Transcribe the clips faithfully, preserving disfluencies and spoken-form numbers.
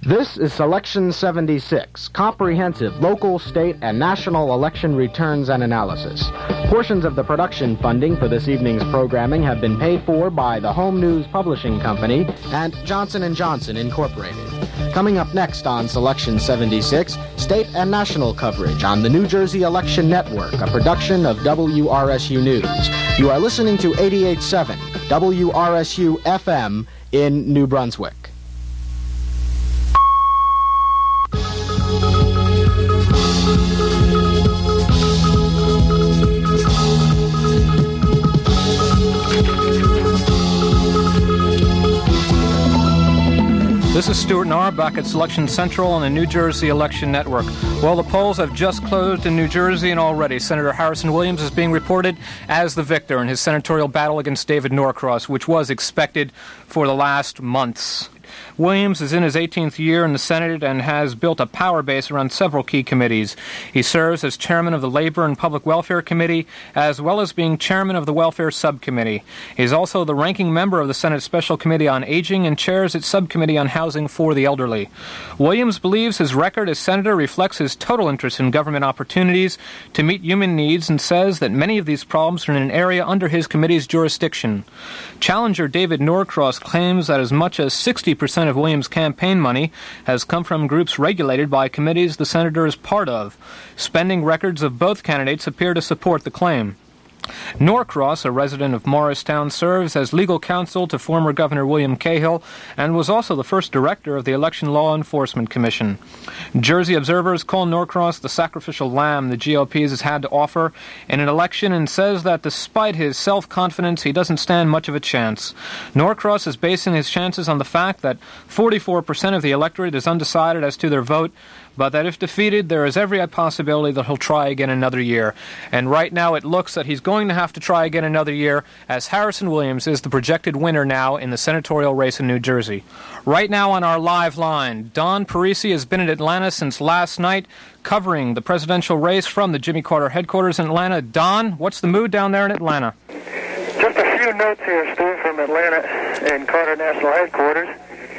This is Selection seventy-six, comprehensive local, state, and national election returns and analysis. Portions of the production funding for this evening's programming have been paid for by the Home News Publishing Company and Johnson and Johnson Incorporated. Coming up next on Selection seventy-six, state and national coverage on the New Jersey Election Network, a production of W R S U News. You are listening to eighty-eight point seven W R S U F M in New Brunswick. This is Stuart Nahr back at Selection Central on the New Jersey Election Network. Well, the polls have just closed in New Jersey, and already Senator Harrison Williams is being reported as the victor in his senatorial battle against David Norcross, which was expected for the last months. Williams is in his eighteenth year in the Senate and has built a power base around several key committees. He serves as chairman of the Labor and Public Welfare Committee, as well as being chairman of the Welfare Subcommittee. He is also the ranking member of the Senate Special Committee on Aging and chairs its Subcommittee on Housing for the Elderly. Williams believes his record as senator reflects his total interest in government opportunities to meet human needs and says that many of these problems are in an area under his committee's jurisdiction. Challenger David Norcross claims that as much as sixty percent of Williams' campaign money has come from groups regulated by committees the senator is part of. Spending records of both candidates appear to support the claim. Norcross, a resident of Morristown, serves as legal counsel to former Governor William Cahill and was also the first director of the Election Law Enforcement Commission. Jersey observers call Norcross the sacrificial lamb the G O P has had to offer in an election and says that despite his self-confidence, he doesn't stand much of a chance. Norcross is basing his chances on the fact that forty-four percent of the electorate is undecided as to their vote, but that if defeated, there is every possibility that he'll try again another year. And right now it looks that he's going to have to try again another year, as Harrison Williams is the projected winner now in the senatorial race in New Jersey. Right now on our live line, Don Parisi has been in Atlanta since last night, covering the presidential race from the Jimmy Carter headquarters in Atlanta. Don, what's the mood down there in Atlanta? Just a few notes here, Stu, from Atlanta in Carter National Headquarters.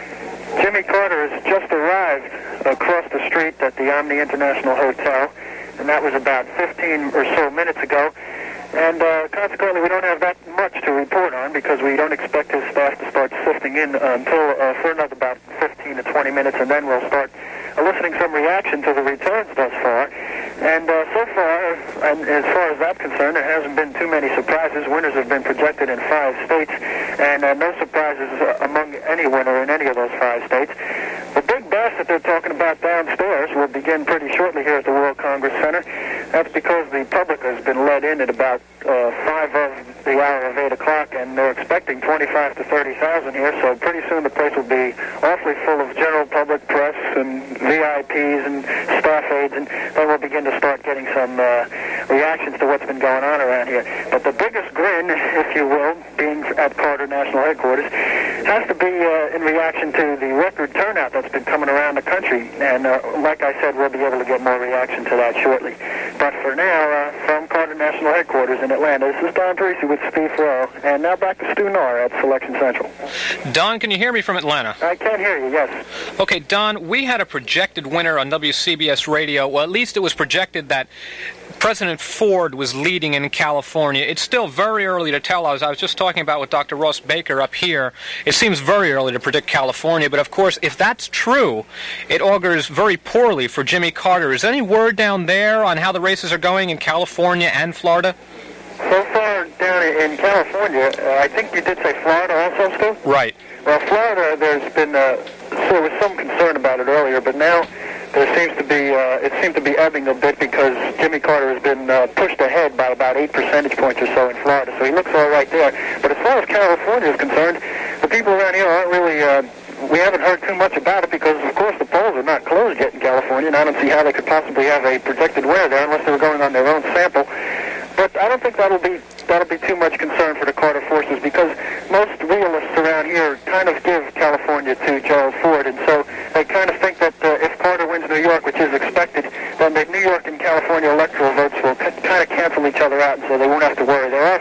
Jimmy Carter has just arrived across the street at the Omni International Hotel, and that was about fifteen or so minutes ago. And uh, consequently, we don't have that much to report on because we don't expect his staff to start sifting in until uh, for another about fifteen to twenty minutes, and then we'll start eliciting some reaction to the returns thus far. And uh, so far, and as far as that's concerned, there hasn't been too many surprises. Winners have been projected in five states, and uh, no surprises among any winner in any of those five states. The big bash that they're talking about downstairs will begin pretty shortly here at the World Congress Center. That's because the public has been let in at about uh, five of the hour of eight o'clock, and they're expecting twenty-five to thirty thousand here, so pretty soon the place will be awfully full of general public, press, and V I Ps and staff aides, and then we'll begin to start getting some uh, reactions to what's been going on around here. But the biggest grin, if you will, being at Carter National Headquarters, has to be uh, in reaction to the record turnout that's been coming around the country, and uh, like I said, we'll be able to get more reaction to that shortly. But for now, uh, from Carter National Headquarters in Atlanta, this is Don Parisi with Steve Farrell, and now back to Stu Nahr at Selection Central. Don, can you hear me from Atlanta? I can hear you, yes. Okay, Don, we had a projected winner on W C B S Radio. Well, at least it was projected that President Ford was leading in California. It's still very early to tell. I was, I was just talking about with Doctor Ross Baker up here. It seems very early to predict California, but of course, if that's true, it augurs very poorly for Jimmy Carter. Is there any word down there on how the races are going in California and Florida? So far down in California, uh, I think you did say Florida also, Stu? Right. Well, Florida, there's been, uh, there was some concern about it earlier, but now there seems to be, uh, it seemed to be ebbing a bit because Jimmy Carter has been uh, pushed ahead by about eight percentage points or so in Florida, so he looks all right there. But as far as California is concerned, the people around here aren't really, uh, we haven't heard too much about it because, of course, the polls are not closed yet in California, and I don't see how they could possibly have a projected winner there unless they were going on their own sample. But I don't think that'll be that'll be too much concern for the Carter forces because most realists around here kind of give California to Gerald Ford, and so they kind of think that uh, if Carter wins New York, which is expected, then the New York and California electoral votes will kind of cancel each other out, and so they won't have to worry. There are four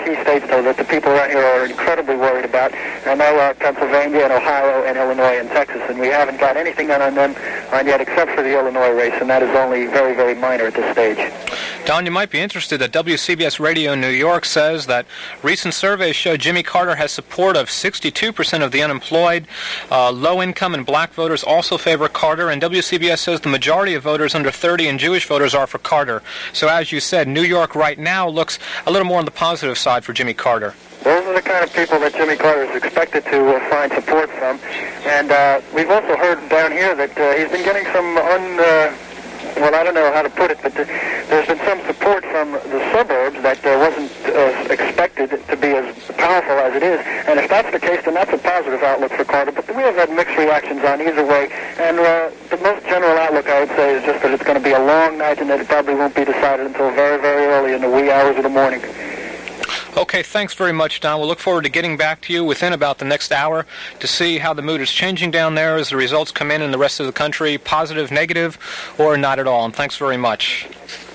key states, though, that the people around here are incredibly worried about. I know uh, Pennsylvania and Ohio and Illinois and Texas, and we haven't got anything done on them on yet except for the Illinois race, and that is only very, very minor at this stage. Don, you might be interested that W C B S Radio New York says that recent surveys show Jimmy Carter has support of sixty-two percent of the unemployed. Uh, low-income and black voters also favor Carter, and W C B S says the majority of voters under thirty and Jewish voters are for Carter. So as you said, New York right now looks a little more on the positive side for Jimmy Carter. Those are the kind of people that Jimmy Carter is expected to uh, find support from. And uh, we've also heard down here that uh, he's been getting some un... Uh, well, I don't know how to put it, but the, there's been some support from the suburbs that uh, wasn't uh, expected to be as powerful as it is. And if that's the case, then that's a positive outlook for Carter. But we have had mixed reactions on either way. And uh, the most general outlook, I would say, is just that it's going to be a long night and that it probably won't be decided until very, very early in the wee hours of the morning. Okay, thanks very much, Don. We'll look forward to getting back to you within about the next hour to see how the mood is changing down there as the results come in in the rest of the country, positive, negative, or not at all. And thanks very much.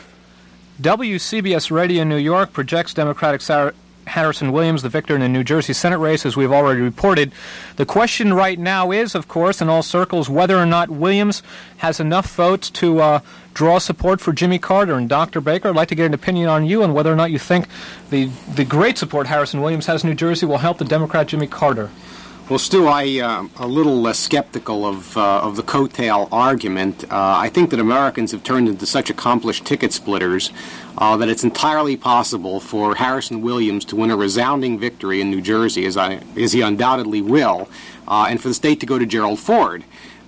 W C B S Radio New York projects Democratic Sarah Harrison Williams, the victor in the New Jersey Senate race, as we've already reported. The question right now is, of course, in all circles, whether or not Williams has enough votes to uh, draw support for Jimmy Carter. And Doctor Baker, I'd like to get an opinion on you on whether or not you think the, the great support Harrison Williams has in New Jersey will help the Democrat Jimmy Carter. Well, Stu, I uh, a little uh, skeptical of uh, of the coattail argument. Uh, I think that Americans have turned into such accomplished ticket splitters uh, that it's entirely possible for Harrison Williams to win a resounding victory in New Jersey, as I as he undoubtedly will, uh, and for the state to go to Gerald Ford.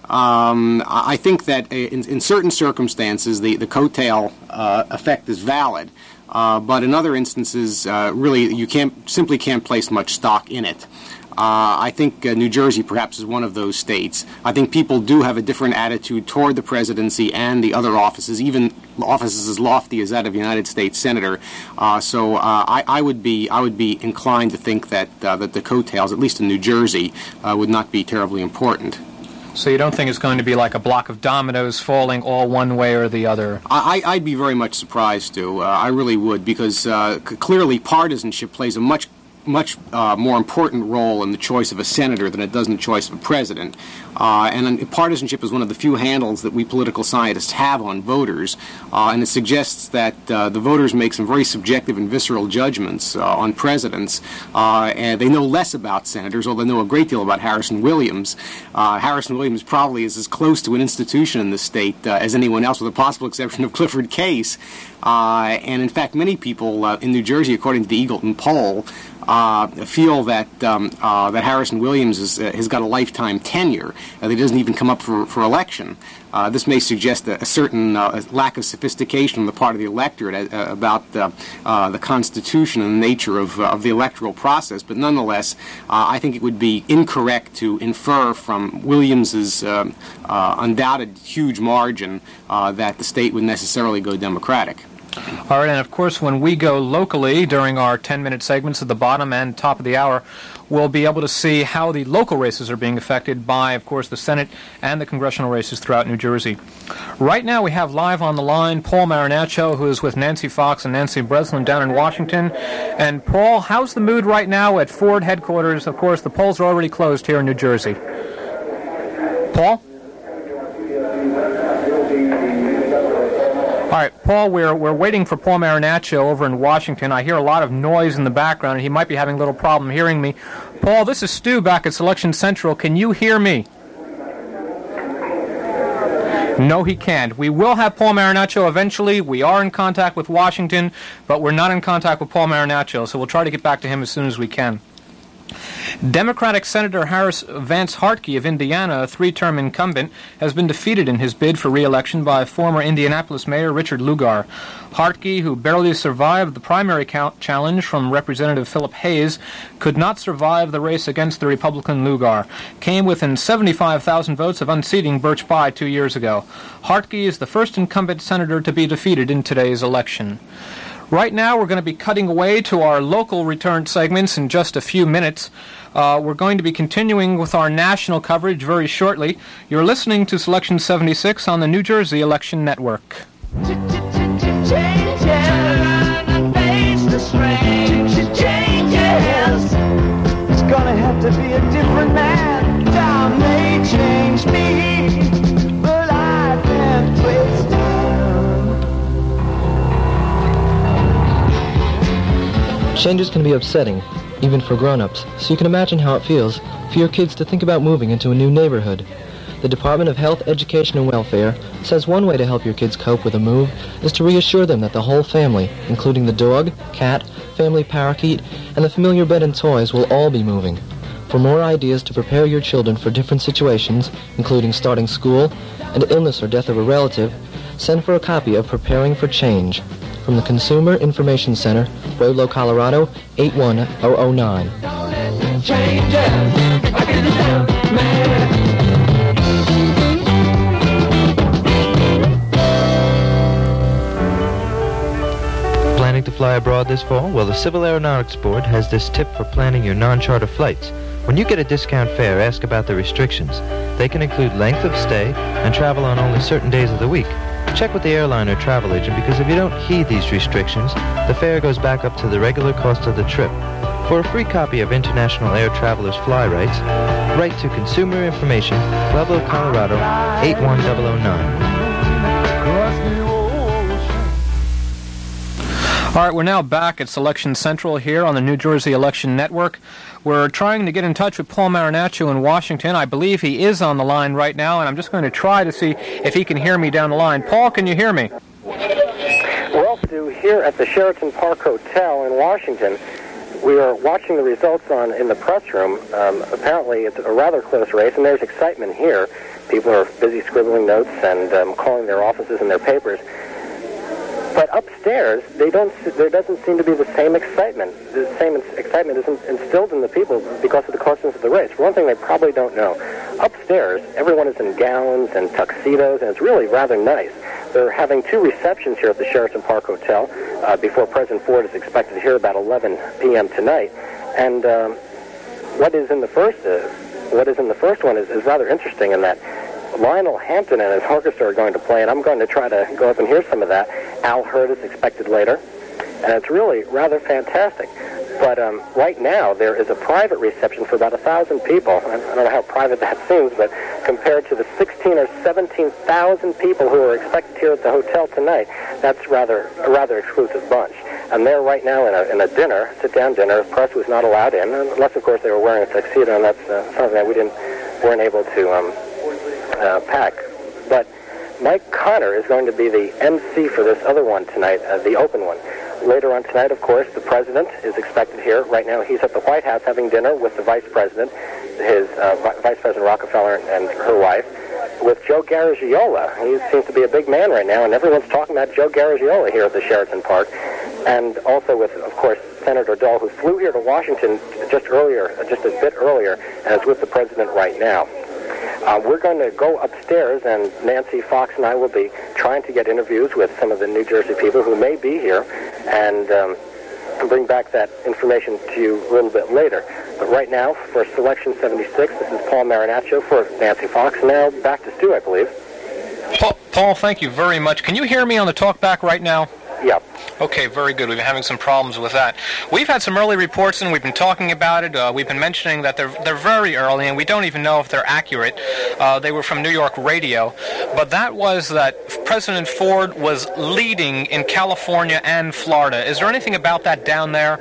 Um, I think that in, in certain circumstances the the coattail uh, effect is valid, uh, but in other instances, uh, really you can't simply can't place much stock in it. Uh, I think uh, New Jersey perhaps is one of those states. I think people do have a different attitude toward the presidency and the other offices, even offices as lofty as that of United States Senator. Uh, so uh, I, I would be I would be inclined to think that uh, that the coattails, at least in New Jersey, uh, would not be terribly important. So you don't think it's going to be like a block of dominoes falling all one way or the other? I, I'd be very much surprised, to. Uh, I really would, because uh, c- clearly partisanship plays a much much uh, more important role in the choice of a senator than it does in the choice of a president. Uh, and partisanship is one of the few handles that we political scientists have on voters, uh, and it suggests that uh, the voters make some very subjective and visceral judgments uh, on presidents, uh, and they know less about senators, although they know a great deal about Harrison Williams. Uh, Harrison Williams probably is as close to an institution in the state uh, as anyone else, with the possible exception of Clifford Case. Uh, and in fact, many people uh, in New Jersey, according to the Eagleton poll, Uh, feel that um, uh, that Harrison Williams is, uh, has got a lifetime tenure, uh, that he doesn't even come up for, for election. Uh, this may suggest a, a certain uh, lack of sophistication on the part of the electorate uh, about uh, uh, the Constitution and the nature of, uh, of the electoral process, but nonetheless, uh, I think it would be incorrect to infer from Williams's uh, uh, undoubted huge margin uh, that the state would necessarily go Democratic. All right, and of course, when we go locally during our ten-minute segments at the bottom and top of the hour, we'll be able to see how the local races are being affected by, of course, the Senate and the congressional races throughout New Jersey. Right now, we have live on the line Paul Marinaccio, who is with Nancy Fox and Nancy Breslin down in Washington. And Paul, how's the mood right now at Ford headquarters? Of course, the polls are already closed here in New Jersey. Paul? All right, Paul, we're we're waiting for Paul Marinaccio over in Washington. I hear a lot of noise in the background, and he might be having a little problem hearing me. Paul, this is Stu back at Selection Central. Can you hear me? No, he can't. We will have Paul Marinaccio eventually. We are in contact with Washington, but we're not in contact with Paul Marinaccio, so we'll try to get back to him as soon as we can. Democratic Senator Harris Vance Hartke of Indiana, a three-term incumbent, has been defeated in his bid for re-election by former Indianapolis Mayor Richard Lugar. Hartke, who barely survived the primary challenge from Representative Philip Hayes, could not survive the race against the Republican Lugar, came within seventy-five thousand votes of unseating Birch Bayh two years ago. Hartke is the first incumbent senator to be defeated in today's election. Right now, we're going to be cutting away to our local return segments in just a few minutes. Uh, we're going to be continuing with our national coverage very shortly. You're listening to Selection seventy-six on the New Jersey Election Network. Change, change, change, to be a different man. Time may change me, but I can't twist time. Changes can be upsetting, even for grown-ups, so you can imagine how it feels for your kids to think about moving into a new neighborhood. The Department of Health, Education, and Welfare says one way to help your kids cope with a move is to reassure them that the whole family, including the dog, cat, family parakeet, and the familiar bed and toys, will all be moving. For more ideas to prepare your children for different situations, including starting school and illness or death of a relative, send for a copy of Preparing for Change from the Consumer Information Center, Pueblo, Colorado, eight one zero zero nine. Planning to fly abroad this fall? Well, the Civil Aeronautics Board has this tip for planning your non-charter flights. When you get a discount fare, ask about the restrictions. They can include length of stay and travel on only certain days of the week. Check with the airline or travel agent, because if you don't heed these restrictions, the fare goes back up to the regular cost of the trip. For a free copy of International Air Travelers Fly Rights, write to Consumer Information, Pueblo, Colorado, eight one zero zero nine. All right, we're now back at Selection Central here on the New Jersey Election Network. We're trying to get in touch with Paul Marinaccio in Washington. I believe he is on the line right now, and I'm just going to try to see if he can hear me down the line. Paul, can you hear me? Well, Stu, here at the Sheraton Park Hotel in Washington, we are watching the results on in the press room. Um, apparently, it's a rather close race, and there's excitement here. People are busy scribbling notes and um, calling their offices and their papers. But upstairs, they don't. There doesn't seem to be the same excitement. The same excitement isn't instilled in the people because of the closeness of the race. For one thing, they probably don't know. Upstairs, everyone is in gowns and tuxedos, and it's really rather nice. They're having two receptions here at the Sheraton Park Hotel uh, before President Ford is expected here about eleven p.m. tonight. And um, what is in the first, uh, what is in the first one is, is rather interesting in that Lionel Hampton and his orchestra are going to play, and I'm going to try to go up and hear some of that. Al Hurd is expected later, and it's really rather fantastic. But um, right now, there is a private reception for about one thousand people. I don't know how private that seems, but compared to the sixteen or seventeen thousand people who are expected here at the hotel tonight, that's rather a rather exclusive bunch. And they're right now in a, in a dinner, sit-down dinner. Press was not allowed in, unless, of course, they were wearing a tuxedo, and that's uh, something that we didn't weren't able to um, uh, pack. But Mike Connor is going to be the M C for this other one tonight, uh, the open one. Later on tonight, of course, the president is expected here. Right now, he's at the White House having dinner with the vice president, his uh, Vice President Rockefeller and her wife, with Joe Garagiola. He seems to be a big man right now, and everyone's talking about Joe Garagiola here at the Sheraton Park. And also with, of course, Senator Dahl, who flew here to Washington just earlier, just a bit earlier, and is with the president right now. Uh, we're going to go upstairs, and Nancy Fox and I will be trying to get interviews with some of the New Jersey people who may be here, and um, bring back that information to you a little bit later. But right now, for Selection seventy-six, this is Paul Marinaccio for Nancy Fox. Now back to Stu, I believe. Paul, Paul, thank you very much. Can you hear me on the talkback right now? Yep. Okay, very good. We've been having some problems with that. We've had some early reports, and we've been talking about it. Uh, we've been mentioning that they're they're very early, and we don't even know if they're accurate. Uh, they were from New York radio. But that was that President Ford was leading in California and Florida. Is there anything about that down there?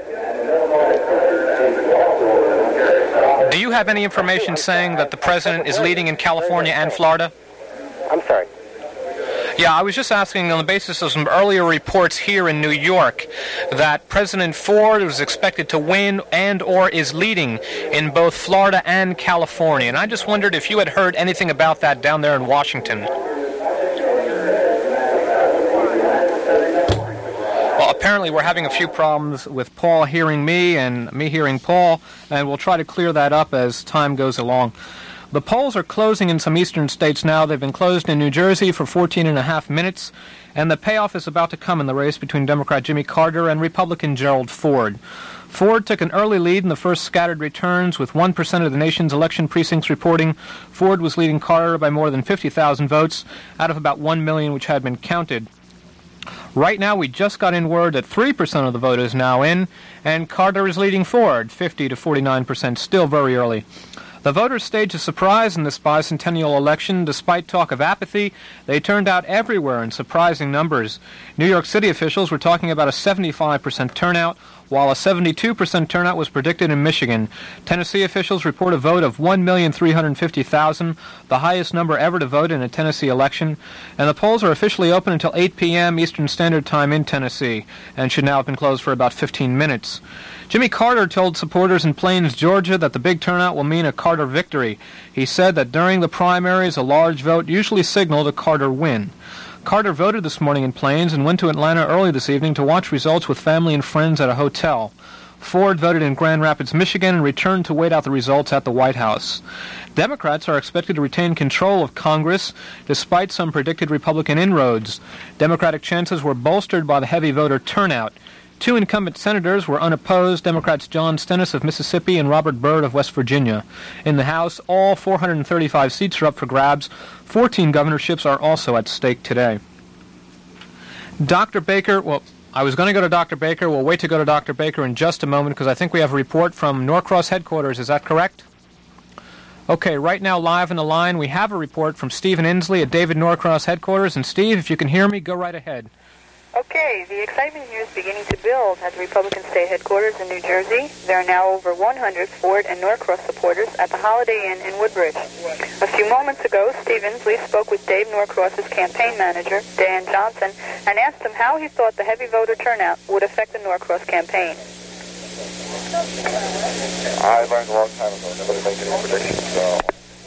Do you have any information saying that the president is leading in California and Florida? I'm sorry. Yeah, I was just asking on the basis of some earlier reports here in New York that President Ford was expected to win and or is leading in both Florida and California. And I just wondered if you had heard anything about that down there in Washington. Well, apparently we're having a few problems with Paul hearing me and me hearing Paul, and we'll try to clear that up as time goes along. The polls are closing in some eastern states now. They've been closed in New Jersey for fourteen and a half minutes, and the payoff is about to come in the race between Democrat Jimmy Carter and Republican Gerald Ford. Ford took an early lead in the first scattered returns, with one percent of the nation's election precincts reporting Ford was leading Carter by more than fifty thousand votes out of about one million which had been counted. Right now, we just got in word that three percent of the vote is now in, and Carter is leading Ford, fifty to forty-nine percent, still very early. The voters staged a surprise in this bicentennial election. Despite talk of apathy, they turned out everywhere in surprising numbers. New York City officials were talking about a seventy-five percent turnout, while a seventy-two percent turnout was predicted in Michigan. Tennessee officials report a vote of one million three hundred fifty thousand, the highest number ever to vote in a Tennessee election. And the polls are officially open until eight p.m. Eastern Standard Time in Tennessee, and should now have been closed for about fifteen minutes. Jimmy Carter told supporters in Plains, Georgia, that the big turnout will mean a Carter victory. He said that during the primaries, a large vote usually signaled a Carter win. Carter voted this morning in Plains and went to Atlanta early this evening to watch results with family and friends at a hotel. Ford voted in Grand Rapids, Michigan, and returned to wait out the results at the White House. Democrats are expected to retain control of Congress, despite some predicted Republican inroads. Democratic chances were bolstered by the heavy voter turnout. Two incumbent senators were unopposed, Democrats John Stennis of Mississippi and Robert Byrd of West Virginia. In the House, all four hundred thirty-five seats are up for grabs. fourteen governorships are also at stake today. Doctor Baker, well, I was going to go to Doctor Baker. We'll wait to go to Doctor Baker in just a moment because I think we have a report from Norcross headquarters. Is that correct? Okay, right now live on the line we have a report from Stephen Inslee at David Norcross headquarters. And Steve, if you can hear me, go right ahead. Okay, the excitement here is beginning to build at the Republican State Headquarters in New Jersey. There are now over one hundred Ford and Norcross supporters at the Holiday Inn in Woodbridge. A few moments ago, Steve Inslee spoke with Dave Norcross's campaign manager, Dan Johnson, and asked him how he thought the heavy voter turnout would affect the Norcross campaign. I learned a long time ago never to make any predictions, so...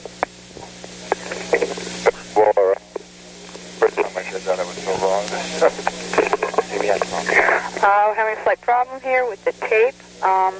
Well, first time I said that I was so wrong. Maybe I was wrong. Uh, we're having a slight problem here with the tape. Um,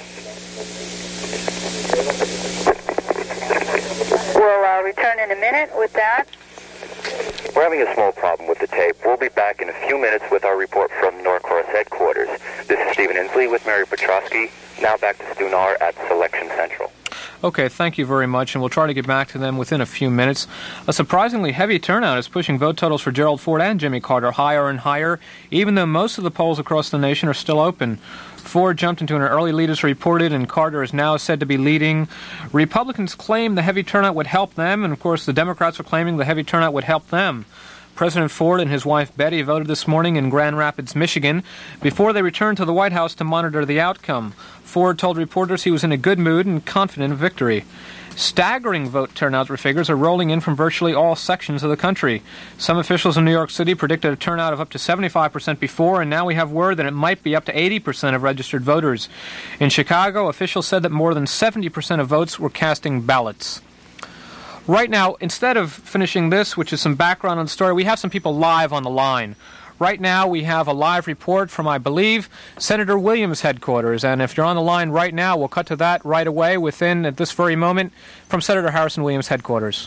we'll uh, return in a minute with that. We're having a small problem with the tape. We'll be back in a few minutes with our report from Norcross headquarters. This is Stephen Inslee with Mary Petrosky. Now back to Stu Nahr at Selection Central. Okay, thank you very much, and we'll try to get back to them within a few minutes. A surprisingly heavy turnout is pushing vote totals for Gerald Ford and Jimmy Carter higher and higher, even though most of the polls across the nation are still open. Ford jumped into an early lead as reported, and Carter is now said to be leading. Republicans claim the heavy turnout would help them, and of course the Democrats are claiming the heavy turnout would help them. President Ford and his wife Betty voted this morning in Grand Rapids, Michigan, before they returned to the White House to monitor the outcome. Ford told reporters he was in a good mood and confident of victory. Staggering vote turnout figures are rolling in from virtually all sections of the country. Some officials in New York City predicted a turnout of up to seventy-five percent before, and now we have word that it might be up to eighty percent of registered voters. In Chicago, officials said that more than seventy percent of votes were casting ballots. Right now, instead of finishing this, which is some background on the story, we have some people live on the line. Right now, we have a live report from, I believe, Senator Williams' headquarters. And if you're on the line right now, we'll cut to that right away within, at this very moment, from Senator Harrison Williams' headquarters.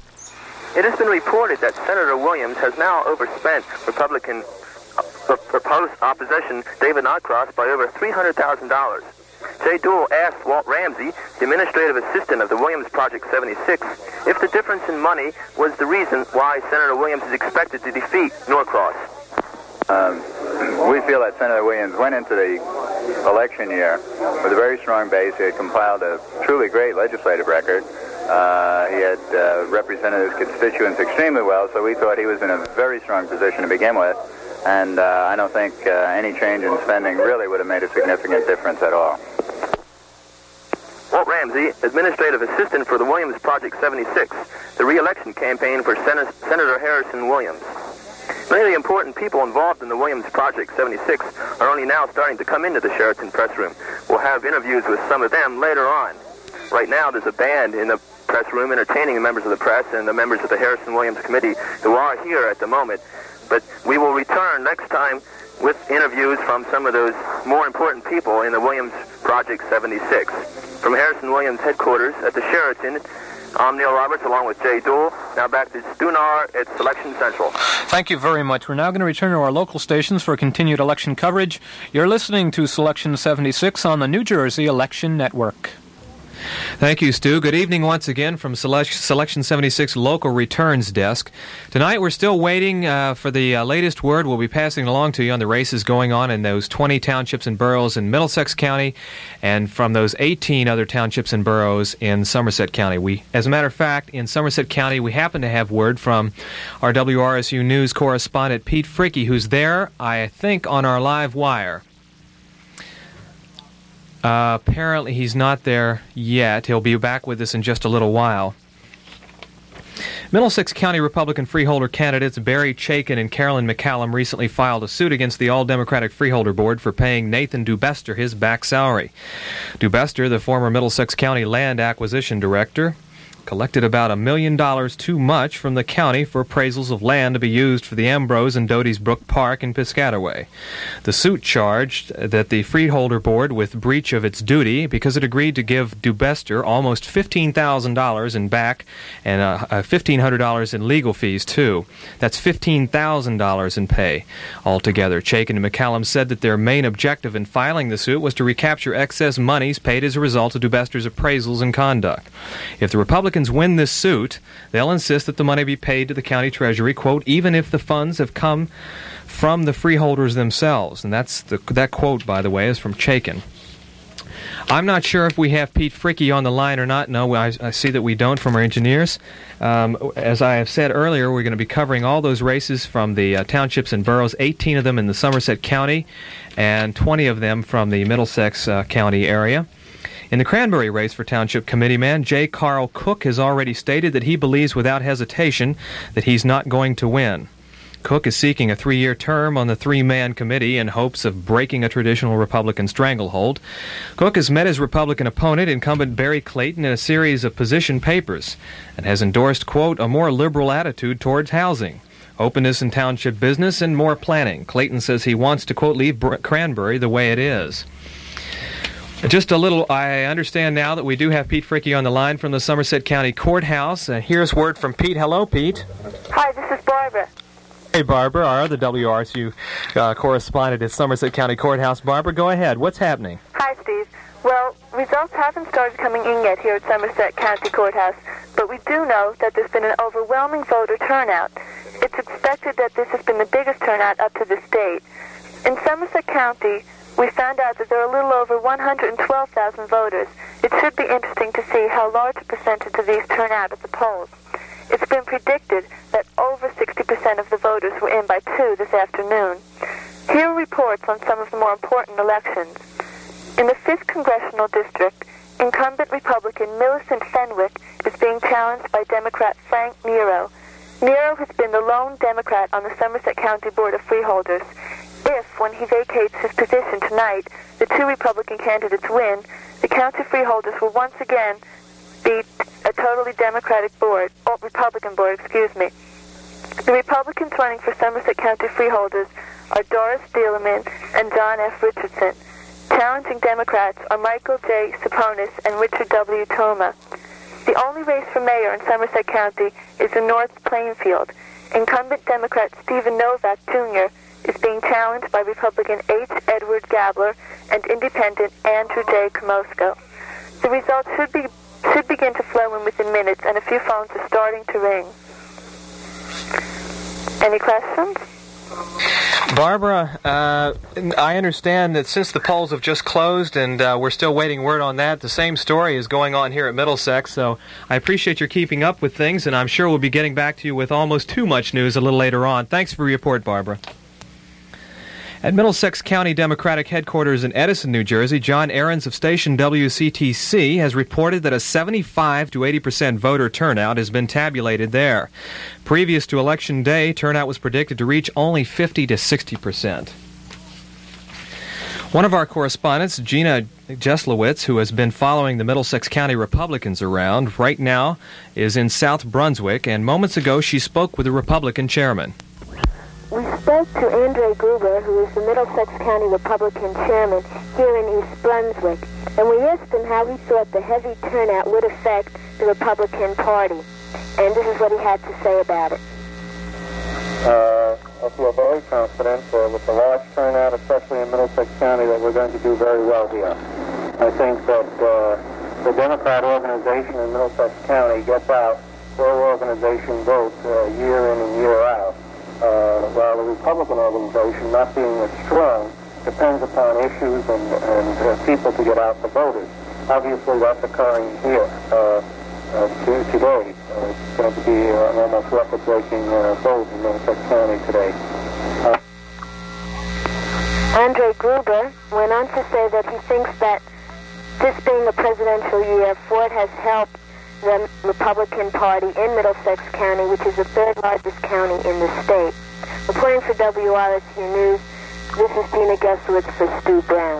It has been reported that Senator Williams has now overspent Republican uh, proposed opposition David Norcross by over three hundred thousand dollars. Jay Duell asked Walt Ramsey, the administrative assistant of the Williams Project seventy-six, if the difference in money was the reason why Senator Williams is expected to defeat Norcross. Um, we feel that Senator Williams went into the election year with a very strong base. He had compiled a truly great legislative record. Uh, he had uh, represented his constituents extremely well, so we thought he was in a very strong position to begin with. And uh, I don't think uh, any change in spending really would have made a significant difference at all. Walt Ramsey, administrative assistant for the Williams Project seventy-six, the re-election campaign for Sen- Senator Harrison Williams. Many of the important people involved in the Williams Project seventy-six are only now starting to come into the Sheraton press room. We'll have interviews with some of them later on. Right now, there's a band in the press room entertaining the members of the press and the members of the Harrison Williams Committee who are here at the moment. But we will return next time with interviews from some of those more important people in the Williams Project seventy-six. From Harrison Williams headquarters at the Sheraton, I'm Neil Roberts along with Jay Duell. Now back to Stu Nahr at Selection Central. Thank you very much. We're now going to return to our local stations for continued election coverage. You're listening to Selection seventy-six on the New Jersey Election Network. Thank you, Stu. Good evening once again from Select- Selection seventy-six Local Returns Desk. Tonight we're still waiting uh, for the uh, latest word we'll be passing along to you on the races going on in those twenty townships and boroughs in Middlesex County and from those eighteen other townships and boroughs in Somerset County. We, as a matter of fact, in Somerset County, we happen to have word from our W R S U News correspondent Pete Fricke, who's there, I think, on our live wire. Uh, apparently he's not there yet. He'll be back with us in just a little while. Middlesex County Republican freeholder candidates Barry Chaikin and Carolyn McCallum recently filed a suit against the All-Democratic Freeholder Board for paying Nathan Dubester his back salary. Dubester, the former Middlesex County Land Acquisition Director, collected about a million dollars too much from the county for appraisals of land to be used for the Ambrose and Doty's Brook Park in Piscataway. The suit charged that the Freeholder Board with breach of its duty because it agreed to give Dubester almost fifteen thousand dollars in back and uh, fifteen hundred dollars in legal fees, too. That's fifteen thousand dollars in pay altogether. Chaikin and McCallum said that their main objective in filing the suit was to recapture excess monies paid as a result of Dubester's appraisals and conduct. If the Republicans win this suit, they'll insist that the money be paid to the county treasury, quote, even if the funds have come from the freeholders themselves. And that's the, that quote, by the way, is from Chaikin. I'm not sure if we have Pete Fricke on the line or not. No, I, I see that we don't from our engineers. Um, as I have said earlier, we're going to be covering all those races from the uh, townships and boroughs, eighteen of them in the Somerset County and twenty of them from the Middlesex uh, County area. In the Cranberry race for Township Committeeman, J. Carl Cook has already stated that he believes without hesitation that he's not going to win. Cook is seeking a three-year term on the three-man committee in hopes of breaking a traditional Republican stranglehold. Cook has met his Republican opponent, incumbent Barry Clayton, in a series of position papers and has endorsed, quote, a more liberal attitude towards housing, openness in township business, and more planning. Clayton says he wants to, quote, leave Cranberry the way it is. Just a little, I understand now that we do have Pete Fricke on the line from the Somerset County Courthouse. Uh, here's word from Pete. Hello, Pete. Hi, this is Barbara. Hey, Barbara, our other W R S U uh, correspondent at Somerset County Courthouse. Barbara, go ahead. What's happening? Hi, Steve. Well, results haven't started coming in yet here at Somerset County Courthouse, but we do know that there's been an overwhelming voter turnout. It's expected that this has been the biggest turnout up to this date. In Somerset County, we found out that there are a little over one hundred twelve thousand voters. It should be interesting to see how large a percentage of these turn out at the polls. It's been predicted that over sixty percent of the voters were in by two this afternoon. Here are reports on some of the more important elections. In the fifth Congressional District, incumbent Republican Millicent Fenwick is being challenged by Democrat Frank Nero. Nero has been the lone Democrat on the Somerset County Board of Freeholders. If, when he vacates his position tonight, the two Republican candidates win, the county freeholders will once again be a totally Democratic board, or Republican board, excuse me. The Republicans running for Somerset County freeholders are Doris Steeleman and John F. Richardson. Challenging Democrats are Michael J. Saponis and Richard W. Toma. The only race for mayor in Somerset County is in North Plainfield. Incumbent Democrat Stephen Novak, Junior is being challenged by Republican H. Edward Gabler and Independent Andrew J. Komosko. The results should be should begin to flow in within minutes, and a few phones are starting to ring. Any questions? Barbara, uh, I understand that since the polls have just closed and uh, we're still waiting word on that, the same story is going on here at Middlesex, so I appreciate your keeping up with things, and I'm sure we'll be getting back to you with almost too much news a little later on. Thanks for your report, Barbara. At Middlesex County Democratic Headquarters in Edison, New Jersey, John Ahrens of station W C T C has reported that a seventy-five to eighty percent voter turnout has been tabulated there. Previous to Election Day, turnout was predicted to reach only fifty to sixty percent. One of our correspondents, Gina Jeslowitz, who has been following the Middlesex County Republicans around, right now is in South Brunswick, and moments ago she spoke with the Republican chairman. We spoke to Andre Gruber, who is the Middlesex County Republican chairman here in East Brunswick, and we asked him how he thought the heavy turnout would affect the Republican Party. And this is what he had to say about it. Uh, I feel very confident uh, with the large turnout, especially in Middlesex County, that we're going to do very well here. I think that uh, the Democrat organization in Middlesex County gets out pro-organization votes uh, year in and year out, uh, while the Republican organization, not being as strong, depends upon issues and, and uh, people to get out the voters. Obviously, that's occurring here uh, uh, to, today. Uh, it's going to be uh, an almost record-breaking uh, vote in Middlesex County today. Uh, Andre Gruber went on to say that he thinks that this being a presidential year, Ford has helped the Republican Party in Middlesex County, which is the third largest county in the state. Reporting for W R S U News, this is Dina Gessowitz for Stu Brown.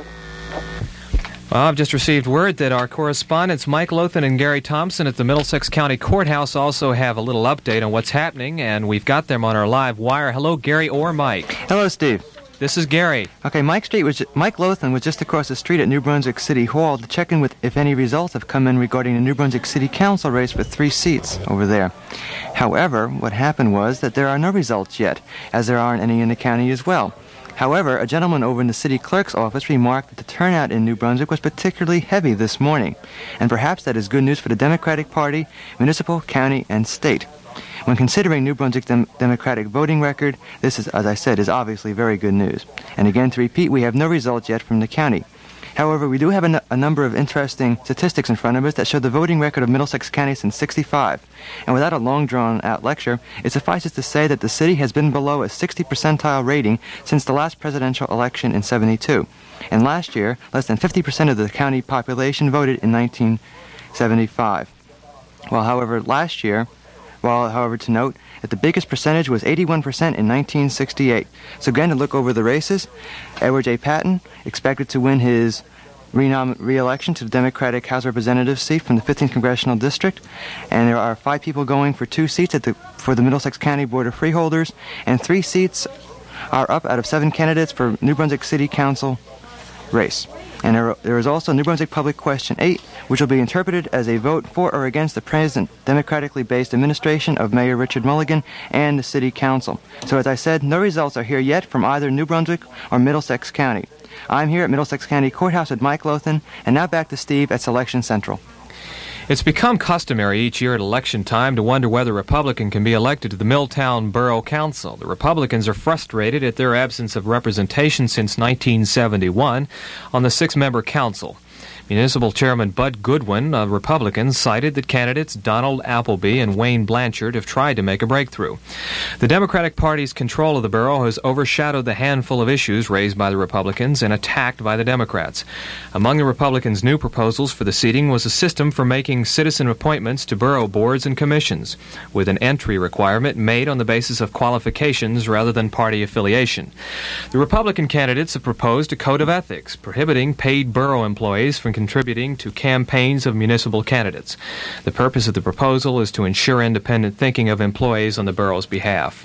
Well, I've just received word that our correspondents Mike Lothan and Gary Thompson at the Middlesex County Courthouse also have a little update on what's happening, and we've got them on our live wire. Hello, Gary or Mike. Hello, Steve. This is Gary. Okay, Mike Street was Mike Lothan was just across the street at New Brunswick City Hall to check in with if any results have come in regarding the New Brunswick City Council race for three seats over there. However, what happened was that there are no results yet, as there aren't any in the county as well. However, a gentleman over in the city clerk's office remarked that the turnout in New Brunswick was particularly heavy this morning, and perhaps that is good news for the Democratic Party, municipal, county, and state. When considering New Brunswick's dem- Democratic voting record, this is, as I said, is obviously very good news. And again, to repeat, we have no results yet from the county. However, we do have a, n- a number of interesting statistics in front of us that show the voting record of Middlesex County since sixty-five. And without a long drawn-out lecture, it suffices to say that the city has been below a sixty percentile rating since the last presidential election in seventy-two. And last year, less than fifty percent of the county population voted in nineteen seventy-five. Well, however, last year, While, however, to note that the biggest percentage was eighty-one percent in nineteen sixty-eight. So again, to look over the races, Edward J. Patton expected to win his renom- re-election to the Democratic House of Representatives seat from the fifteenth Congressional District. And there are five people going for two seats at the, for the Middlesex County Board of Freeholders, and three seats are up out of seven candidates for New Brunswick City Council race. And there, there is also New Brunswick Public Question eight, which will be interpreted as a vote for or against the present democratically based administration of Mayor Richard Mulligan and the City Council. So as I said, no results are here yet from either New Brunswick or Middlesex County. I'm here at Middlesex County Courthouse with Mike Lothan, and now back to Steve at Selection Central. It's become customary each year at election time to wonder whether a Republican can be elected to the Milltown Borough Council. The Republicans are frustrated at their absence of representation since nineteen seventy-one on the six-member council. Municipal Chairman Bud Goodwin, a Republican, cited that candidates Donald Appleby and Wayne Blanchard have tried to make a breakthrough. The Democratic Party's control of the borough has overshadowed the handful of issues raised by the Republicans and attacked by the Democrats. Among the Republicans' new proposals for the seating was a system for making citizen appointments to borough boards and commissions, with an entry requirement made on the basis of qualifications rather than party affiliation. The Republican candidates have proposed a code of ethics prohibiting paid borough employees from contributing to campaigns of municipal candidates. The purpose of the proposal is to ensure independent thinking of employees on the borough's behalf.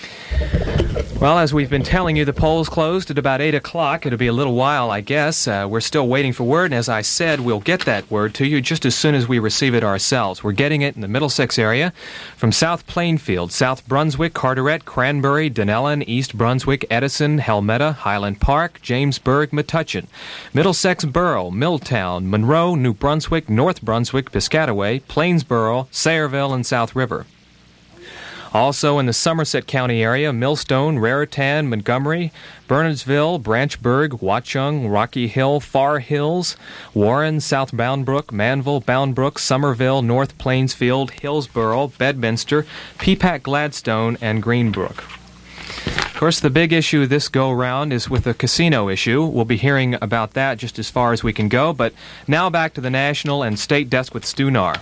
Well, as we've been telling you, the polls closed at about eight o'clock. It'll be a little while, I guess. Uh, we're still waiting for word, and as I said, we'll get that word to you just as soon as we receive it ourselves. We're getting it in the Middlesex area from South Plainfield, South Brunswick, Carteret, Cranberry, Dunellen, East Brunswick, Edison, Helmetta, Highland Park, Jamesburg, Metuchen, Middlesex Borough, Milltown, Monroe, New Brunswick, North Brunswick, Piscataway, Plainsboro, Sayreville, and South River. Also in the Somerset County area, Millstone, Raritan, Montgomery, Bernardsville, Branchburg, Watchung, Rocky Hill, Far Hills, Warren, South Boundbrook, Manville, Boundbrook, Somerville, North Plainsfield, Hillsboro, Bedminster, Peapack, Gladstone, and Greenbrook. Of course, the big issue this go-round is with the casino issue. We'll be hearing about that just as far as we can go, but now back to the national and state desk with Stu Nahr.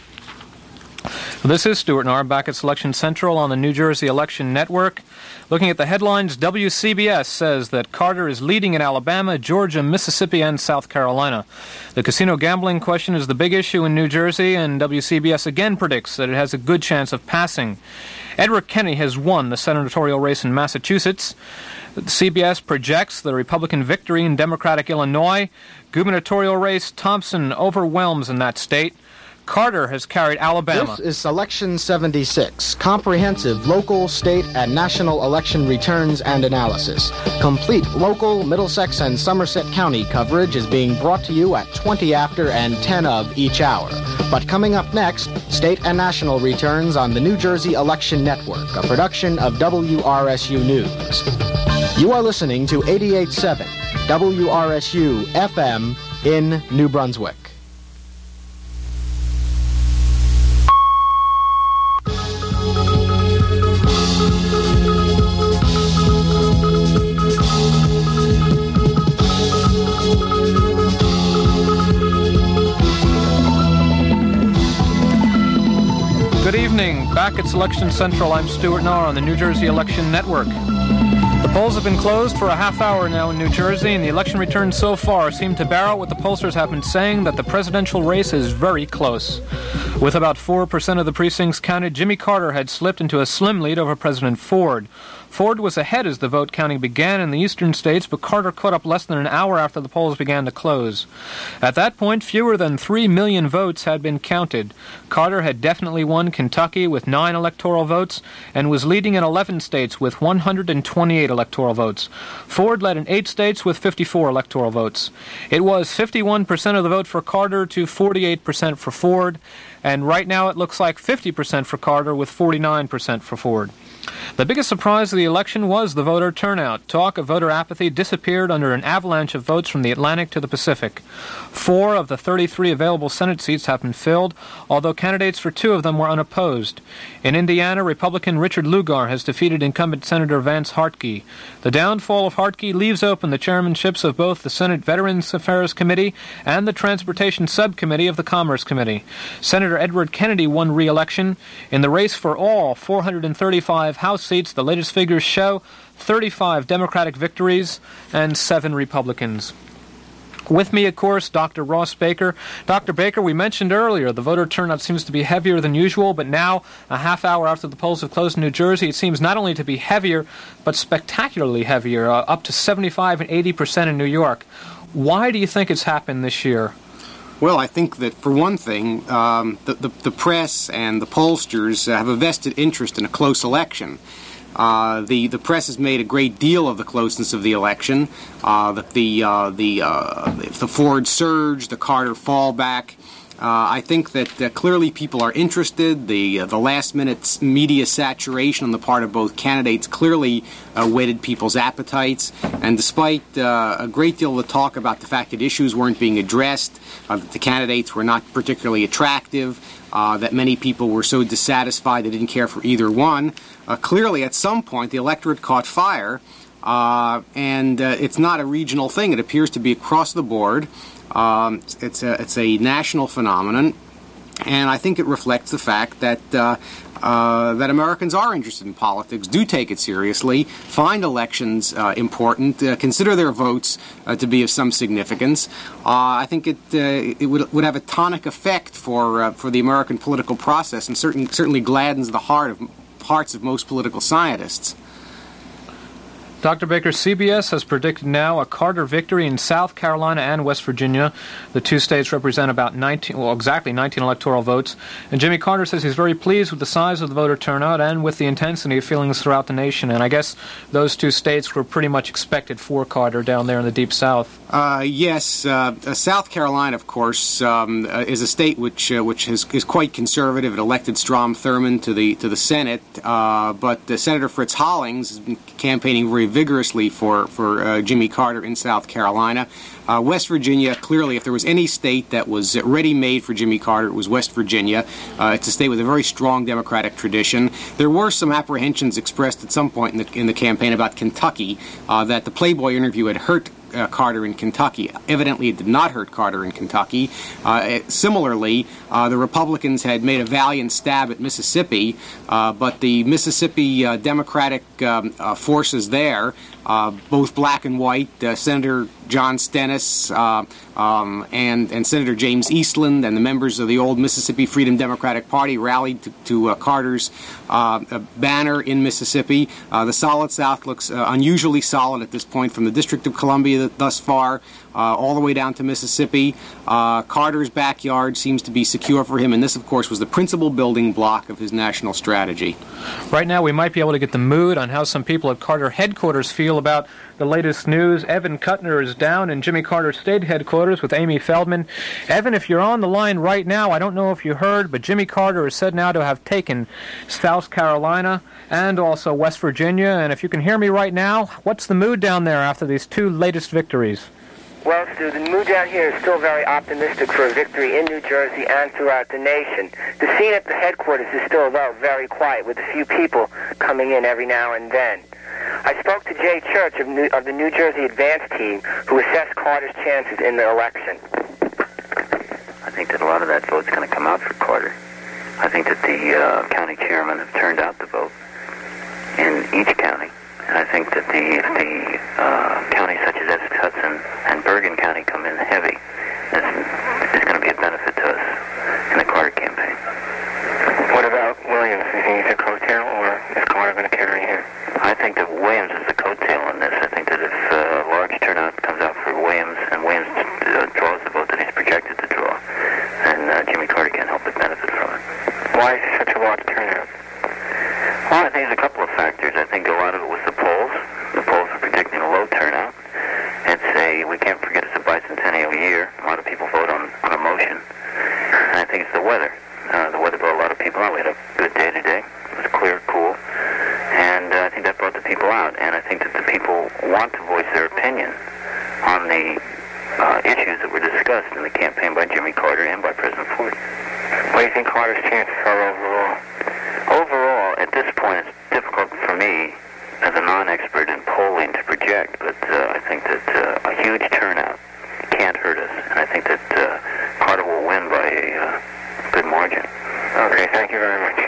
This is Stuart Nahr back at Selection Central on the New Jersey Election Network. Looking at the headlines, W C B S says that Carter is leading in Alabama, Georgia, Mississippi, and South Carolina. The casino gambling question is the big issue in New Jersey, and W C B S again predicts that it has a good chance of passing. Edward Kennedy has won the senatorial race in Massachusetts. C B S projects the Republican victory in Democratic Illinois. Gubernatorial race, Thompson overwhelms in that state. Carter has carried Alabama. This is Selection seventy-six, comprehensive local, state, and national election returns and analysis. Complete local, Middlesex, and Somerset County coverage is being brought to you at twenty after and ten of each hour. But coming up next, state and national returns on the New Jersey Election Network, a production of W R S U News. You are listening to eighty-eight point seven W R S U F M in New Brunswick. Good evening. Back at Selection Central, I'm Stuart Nahr on the New Jersey Election Network. The polls have been closed for a half hour now in New Jersey, and the election returns so far seem to bear out what the pollsters have been saying, that the presidential race is very close. With about four percent of the precincts counted, Jimmy Carter had slipped into a slim lead over President Ford. Ford was ahead as the vote counting began in the eastern states, but Carter caught up less than an hour after the polls began to close. At that point, fewer than three million votes had been counted. Carter had definitely won Kentucky with nine electoral votes and was leading in eleven states with one hundred twenty-eight electoral votes. Ford led in eight states with fifty-four electoral votes. It was fifty-one percent of the vote for Carter to forty-eight percent for Ford, and right now it looks like fifty percent for Carter with forty-nine percent for Ford. The biggest surprise of the election was the voter turnout. Talk of voter apathy disappeared under an avalanche of votes from the Atlantic to the Pacific. Four of the thirty-three available Senate seats have been filled, although candidates for two of them were unopposed. In Indiana, Republican Richard Lugar has defeated incumbent Senator Vance Hartke. The downfall of Hartke leaves open the chairmanships of both the Senate Veterans Affairs Committee and the Transportation Subcommittee of the Commerce Committee. Senator Edward Kennedy won re-election. In the race for all four hundred thirty-five House seats, the latest figures show thirty-five Democratic victories and seven Republicans. With me, of course, Doctor Ross Baker. Doctor Baker, we mentioned earlier the voter turnout seems to be heavier than usual, but now, a half hour after the polls have closed in New Jersey, it seems not only to be heavier, but spectacularly heavier, uh, up to seventy-five and eighty percent in New York. Why do you think it's happened this year? Well, I think that, for one thing, um, the, the, the press and the pollsters have a vested interest in a close election. Uh, the the press has made a great deal of the closeness of the election. Uh, the the uh, the, uh, the Ford surge, the Carter fallback. Uh, I think that uh, clearly people are interested. The uh, the last minute media saturation on the part of both candidates clearly uh, whetted people's appetites. And despite uh, a great deal of the talk about the fact that issues weren't being addressed, uh, that the candidates were not particularly attractive, uh, that many people were so dissatisfied they didn't care for either one, uh, clearly at some point the electorate caught fire. Uh, and uh, it's not a regional thing. It appears to be across the board. Um, it's a it's a national phenomenon, and I think it reflects the fact that uh, uh, that Americans are interested in politics, do take it seriously, find elections uh, important, uh, consider their votes uh, to be of some significance. Uh, I think it uh, it would would have a tonic effect for uh, for the American political process, and certain certainly gladdens the heart of hearts of most political scientists. Doctor Baker, C B S has predicted now a Carter victory in South Carolina and West Virginia. The two states represent about nineteen, well, exactly nineteen electoral votes. And Jimmy Carter says he's very pleased with the size of the voter turnout and with the intensity of feelings throughout the nation. And I guess those two states were pretty much expected for Carter down there in the Deep South. Uh, yes, uh, uh, South Carolina, of course, um, uh, is a state which uh, which is, is quite conservative. It elected Strom Thurmond to the to the Senate, uh, but uh, Senator Fritz Hollings has been campaigning very vigorously for for uh, Jimmy Carter in South Carolina. Uh, West Virginia, clearly, if there was any state that was ready-made for Jimmy Carter, it was West Virginia. Uh, it's a state with a very strong Democratic tradition. There were some apprehensions expressed at some point in the in the campaign about Kentucky, uh, that the Playboy interview had hurt Uh, Carter in Kentucky. Evidently, it did not hurt Carter in Kentucky. Uh, it, similarly, uh, the Republicans had made a valiant stab at Mississippi, uh, but the Mississippi uh, Democratic um, uh, forces there, uh, both black and white, uh, Senator John Stennis uh, um, and, and Senator James Eastland and the members of the old Mississippi Freedom Democratic Party rallied to, to uh, Carter's uh, banner in Mississippi. Uh, the Solid South looks uh, unusually solid at this point, from the District of Columbia th- thus far, uh, all the way down to Mississippi. Uh, Carter's backyard seems to be secure for him, and this, of course, was the principal building block of his national strategy. Right now, we might be able to get the mood on how some people at Carter headquarters feel about the latest news. Evan Kuttner is down in Jimmy Carter State headquarters with Amy Feldman. Evan, if you're on the line right now, I don't know if you heard, but Jimmy Carter is said now to have taken South Carolina and also West Virginia. And if you can hear me right now, what's the mood down there after these two latest victories? Well, Stu, the mood down here is still very optimistic for a victory in New Jersey and throughout the nation. The scene at the headquarters is still, though, very quiet, with a few people coming in every now and then. I spoke to Jay Church of, New, of the New Jersey Advance Team, who assessed Carter's chances in the election. I think that a lot of that vote's going to come out for Carter. I think that the uh, county chairmen have turned out the vote in each county. And I think that the, if the uh, counties such as Essex Hudson and Bergen County come in heavy, this is going to be a benefit to us in the Carter campaign. What about Williams? Do you think he's a coattail, or is Carter going to carry him? I think that Williams is the coattail in this. I think that if uh, a large turnout comes out for Williams, and Williams uh, draws the vote that he's projected to draw, then uh, Jimmy Carter can't help but benefit from it. Why is such a large turnout? Well, I think there's a couple of factors. I think a lot of it was the polls. The polls are predicting a low turnout. It's a, we can't forget it's a bicentennial year. A lot of people vote on, on emotion. And I think it's the weather. Uh, the weather brought a lot of people out. We had a good day today. It was clear, cool. And uh, I think that brought the people out. And I think that the people want to voice their opinion on the uh, issues that were discussed in the campaign by Jimmy Carter and by President Ford. What do you think Carter's chances are overall? Overall, at this point, it's difficult for me as a non-expert in polling to project, but uh, I think that uh, a huge turnout can't hurt us, and I think that uh, Carter will win by a uh, good margin. Okay, thank you very much.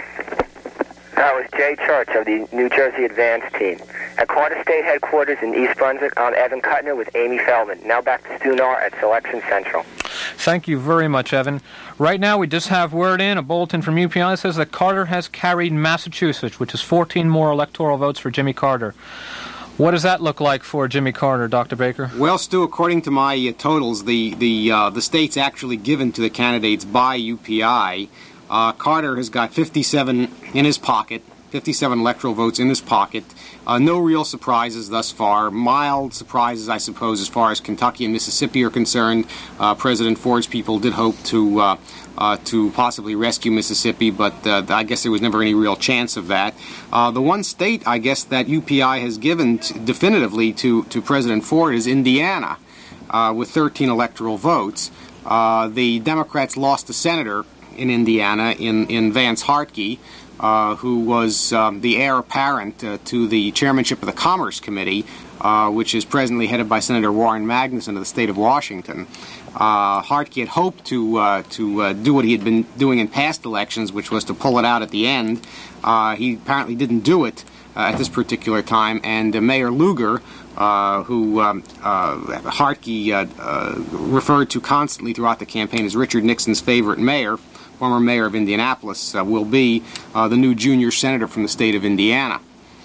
That was Jay Church of the New Jersey Advance Team. At Carter State headquarters in East Brunswick, I'm Evan Kuttner with Amy Feldman. Now back to Stu Nahr at Selection Central. Thank you very much, Evan. Right now, we just have word in, a bulletin from U P I that says that Carter has carried Massachusetts, which is fourteen more electoral votes for Jimmy Carter. What does that look like for Jimmy Carter, Doctor Baker? Well, Stu, according to my uh, totals, the the uh, the states actually given to the candidates by U P I, uh, Carter has got fifty-seven in his pocket, fifty-seven electoral votes in his pocket. Uh, no real surprises thus far. Mild surprises, I suppose, as far as Kentucky and Mississippi are concerned. Uh, President Ford's people did hope to uh, uh, to possibly rescue Mississippi, but uh, I guess there was never any real chance of that. Uh, the one state, I guess, that U P I has given t- definitively to, to President Ford is Indiana, uh, with thirteen electoral votes. Uh, the Democrats lost a senator in Indiana in, in Vance Hartke, Uh, who was um, the heir apparent uh, to the chairmanship of the Commerce Committee, uh, which is presently headed by Senator Warren Magnuson of the state of Washington. Uh, Hartke had hoped to uh, to uh, do what he had been doing in past elections, which was to pull it out at the end. Uh, he apparently didn't do it uh, at this particular time, and uh, Mayor Lugar, uh, who um, uh, Hartke uh, uh, referred to constantly throughout the campaign as Richard Nixon's favorite mayor, former mayor of Indianapolis, uh, will be uh, the new junior senator from the state of Indiana.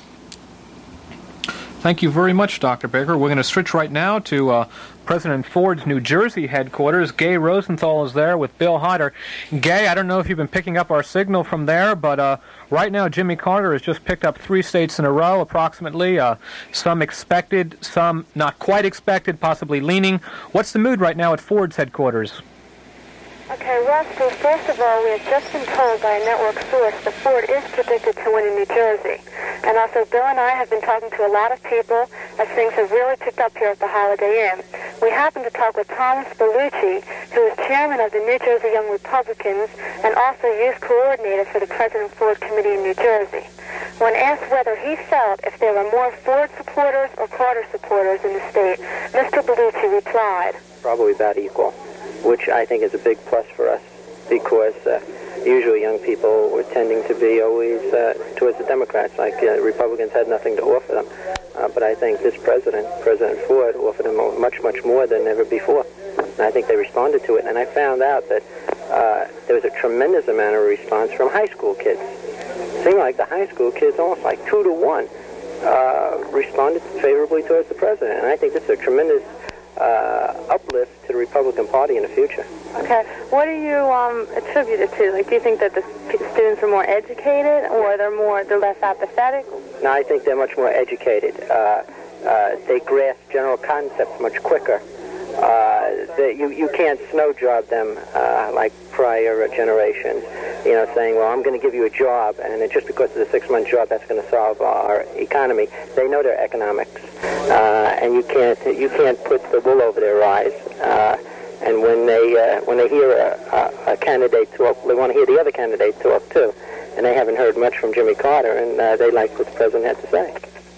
Thank you very much, Doctor Baker. We're going to switch right now to uh, President Ford's New Jersey headquarters. Gay Rosenthal is there with Bill Hyder. Gay, I don't know if you've been picking up our signal from there, but uh, right now Jimmy Carter has just picked up three states in a row, approximately. Uh, some expected, some not quite expected, possibly leaning. What's the mood right now at Ford's headquarters? Okay, Russ, so first of all, we have just been told by a network source that Ford is predicted to win in New Jersey. And also, Bill and I have been talking to a lot of people as things have really picked up here at the Holiday Inn. We happened to talk with Thomas Bellucci, who is chairman of the New Jersey Young Republicans and also youth coordinator for the President Ford Committee in New Jersey. When asked whether he felt if there were more Ford supporters or Carter supporters in the state, Mister Bellucci replied, probably about equal, which I think is a big plus for us, because uh, usually young people were tending to be always uh, towards the Democrats, like uh, Republicans had nothing to offer them. Uh, but I think this president, President Ford, offered them much, much more than ever before. And I think they responded to it. And I found out that uh, there was a tremendous amount of response from high school kids. It seemed like the high school kids, almost like two to one, uh, responded responded favorably towards the president. And I think this is a tremendous uh, uplift to the Republican Party in the future. Okay. What do you um, attribute it to? Like, do you think that the students are more educated, or they're more, they're less apathetic? No, I think they're much more educated. Uh, uh, they grasp general concepts much quicker. Uh, they, you, you can't snow job them uh, like prior generations, you know, saying, well, I'm going to give you a job, and just because it's a six-month job, that's going to solve our economy. They know their economics, uh, and you can't you can't put the wool over their eyes. Uh, and when they uh, when they hear a, a, a candidate talk, they want to hear the other candidate talk too. And they haven't heard much from Jimmy Carter, and uh, they like what the president had to say.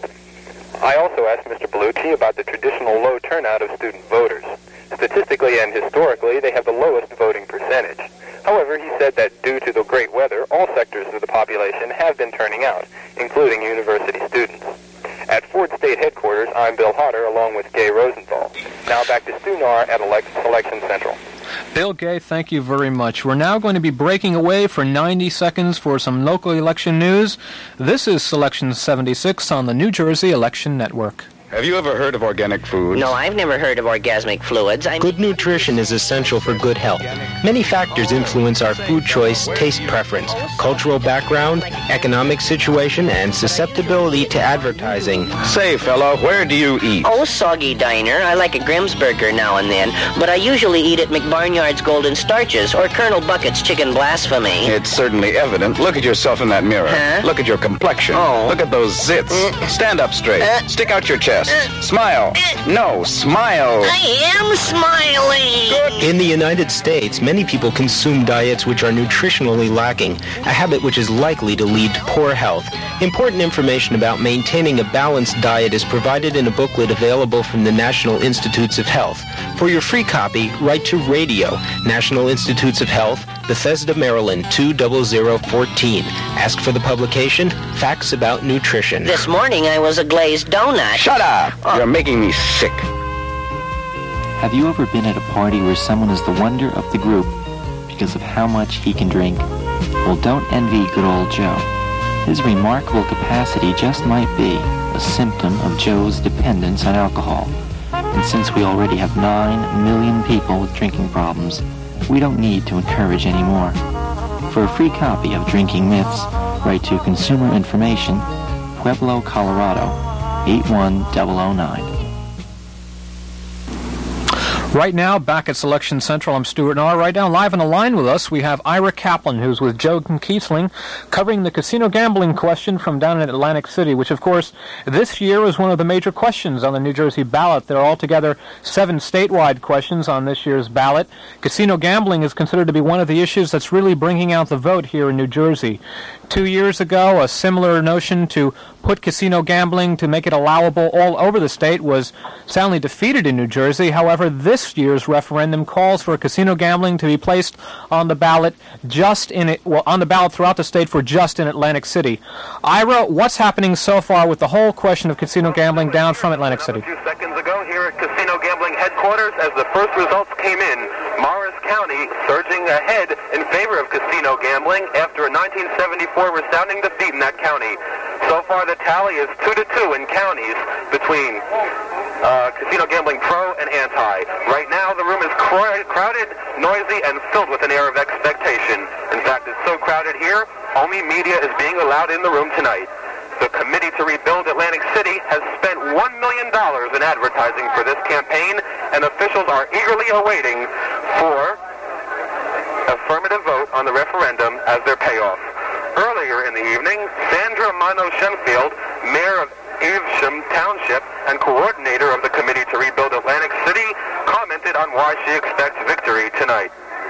I also asked Mister Bellucci about the traditional low turnout of student voters. Statistically and historically, they have the lowest voting percentage. However, he said that due to the great weather, all sectors of the population have been turning out, including university students. At Ford State Headquarters, I'm Bill Hodder, along with Gay Rosenthal. Now back to Stu Nahr at Elect- Election Central. Bill Gay, thank you very much. We're now going to be breaking away for ninety seconds for some local election news. This is Selection seventy-six on the New Jersey Election Network. Have you ever heard of organic food? No, I've never heard of orgasmic fluids. I'm... Good nutrition is essential for good health. Many factors influence our food choice, taste preference, cultural background, economic situation, and susceptibility to advertising. Say, fella, where do you eat? Oh, Soggy Diner. I like a Grimsburger now and then, but I usually eat at McBarnyard's Golden Starches or Colonel Bucket's Chicken Blasphemy. It's certainly evident. Look at yourself in that mirror. Huh? Look at your complexion. Oh. Look at those zits. Uh. Stand up straight. Uh. Stick out your chest. Uh. Smile. Uh. No, smile. I am smiling. In the United States, many people consume diets which are nutritionally lacking, a habit which is likely to lead to poor health. Important information about maintaining a balanced diet is provided in a booklet available from the National Institutes of Health. For your free copy, write to Radio, National Institutes of Health, Bethesda, Maryland, two zero zero one four. Ask for the publication, Facts About Nutrition. This morning I was a glazed donut. Shut up! Oh. You're making me sick. Have you ever been at a party where someone is the wonder of the group because of how much he can drink? Well, don't envy good old Joe. His remarkable capacity just might be a symptom of Joe's dependence on alcohol. And since we already have nine million people with drinking problems, we don't need to encourage any more. For a free copy of Drinking Myths, write to Consumer Information, Pueblo, Colorado, eight one zero zero nine. Right now, back at Selection Central, I'm Stuart Nahr. Right now, live on the line with us, we have Ira Kaplan, who's with Joe Kiesling, covering the casino gambling question from down in Atlantic City, which, of course, this year is one of the major questions on the New Jersey ballot. There are altogether seven statewide questions on this year's ballot. Casino gambling is considered to be one of the issues that's really bringing out the vote here in New Jersey. Two years ago, a similar notion to put casino gambling, to make it allowable all over the state, was soundly defeated in New Jersey. However, this year's referendum calls for casino gambling to be placed on the ballot just in it, well, on the ballot throughout the state for just in Atlantic City. Ira, what's happening so far with the whole question of casino gambling down from Atlantic City? A few seconds ago here at Casino Gambling Headquarters, as the first results came in, Morris County surging ahead in favor of casino gambling after a nineteen seventy-four resounding defeat in that county. So far, the tally is two to two in counties between uh, casino gambling pro and anti. Right now, the room is cr- crowded, noisy, and filled with an air of expectation. In fact, it's so crowded here, only media is being allowed in the room tonight. The Committee to Rebuild Atlantic City has spent one million dollars in advertising for this campaign, and officials are eagerly awaiting for affirmative vote on the referendum as their payoff. Earlier in the evening, Sandra Mano Shenfield, mayor of Evesham Township and coordinator of the Committee to Rebuild Atlantic City, commented on why she expects victory tonight.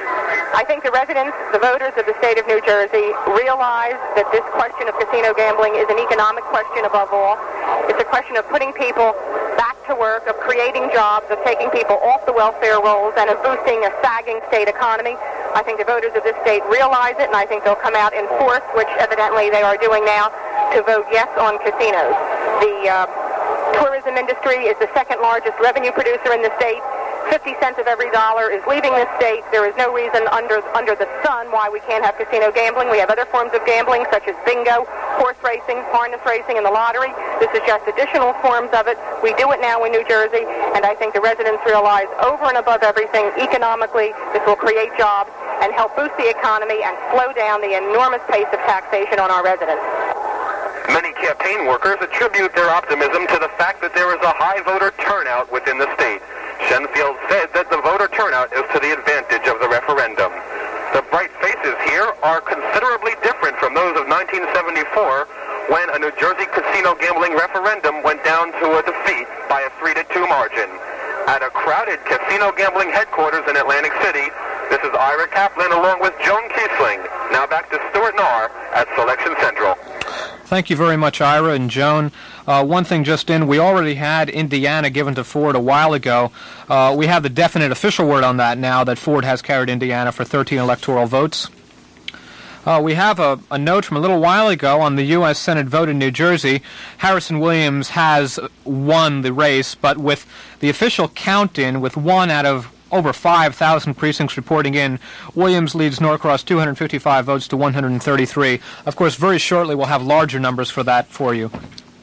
I think the residents, the voters of the state of New Jersey, realize that this question of casino gambling is an economic question above all. It's a question of putting people back to work, of creating jobs, of taking people off the welfare rolls, and of boosting a sagging state economy. I think the voters of this state realize it, and I think they'll come out in force, which evidently they are doing now, to vote yes on casinos. The uh, tourism industry is the second largest revenue producer in the state. fifty cents of every dollar is leaving the state. There is no reason under under the sun why we can't have casino gambling. We have other forms of gambling, such as bingo, horse racing, harness racing, and the lottery. This is just additional forms of it. We do it now in New Jersey, and I think the residents realize over and above everything, economically, this will create jobs and help boost the economy and slow down the enormous pace of taxation on our residents. Many campaign workers attribute their optimism to the fact that there is a high voter turnout within the state. Shenfield said that the voter turnout is to the advantage of the referendum. The bright faces here are considerably different from those of nineteen seventy-four, when a New Jersey casino gambling referendum went down to a defeat by a three to two margin. At a crowded casino gambling headquarters in Atlantic City, this is Ira Kaplan along with Joan Kiesling. Now back to Stuart Nahr at Selection Central. Thank you very much, Ira and Joan. Uh, one thing just in, we already had Indiana given to Ford a while ago. Uh, we have the definite official word on that now, that Ford has carried Indiana for thirteen electoral votes. Uh, we have a, a note from a little while ago on the U S Senate vote in New Jersey. Harrison Williams has won the race, but with the official count-in, with one out of over five thousand precincts reporting in, Williams leads Norcross two hundred fifty-five votes to one hundred thirty-three. Of course, very shortly we'll have larger numbers for that for you.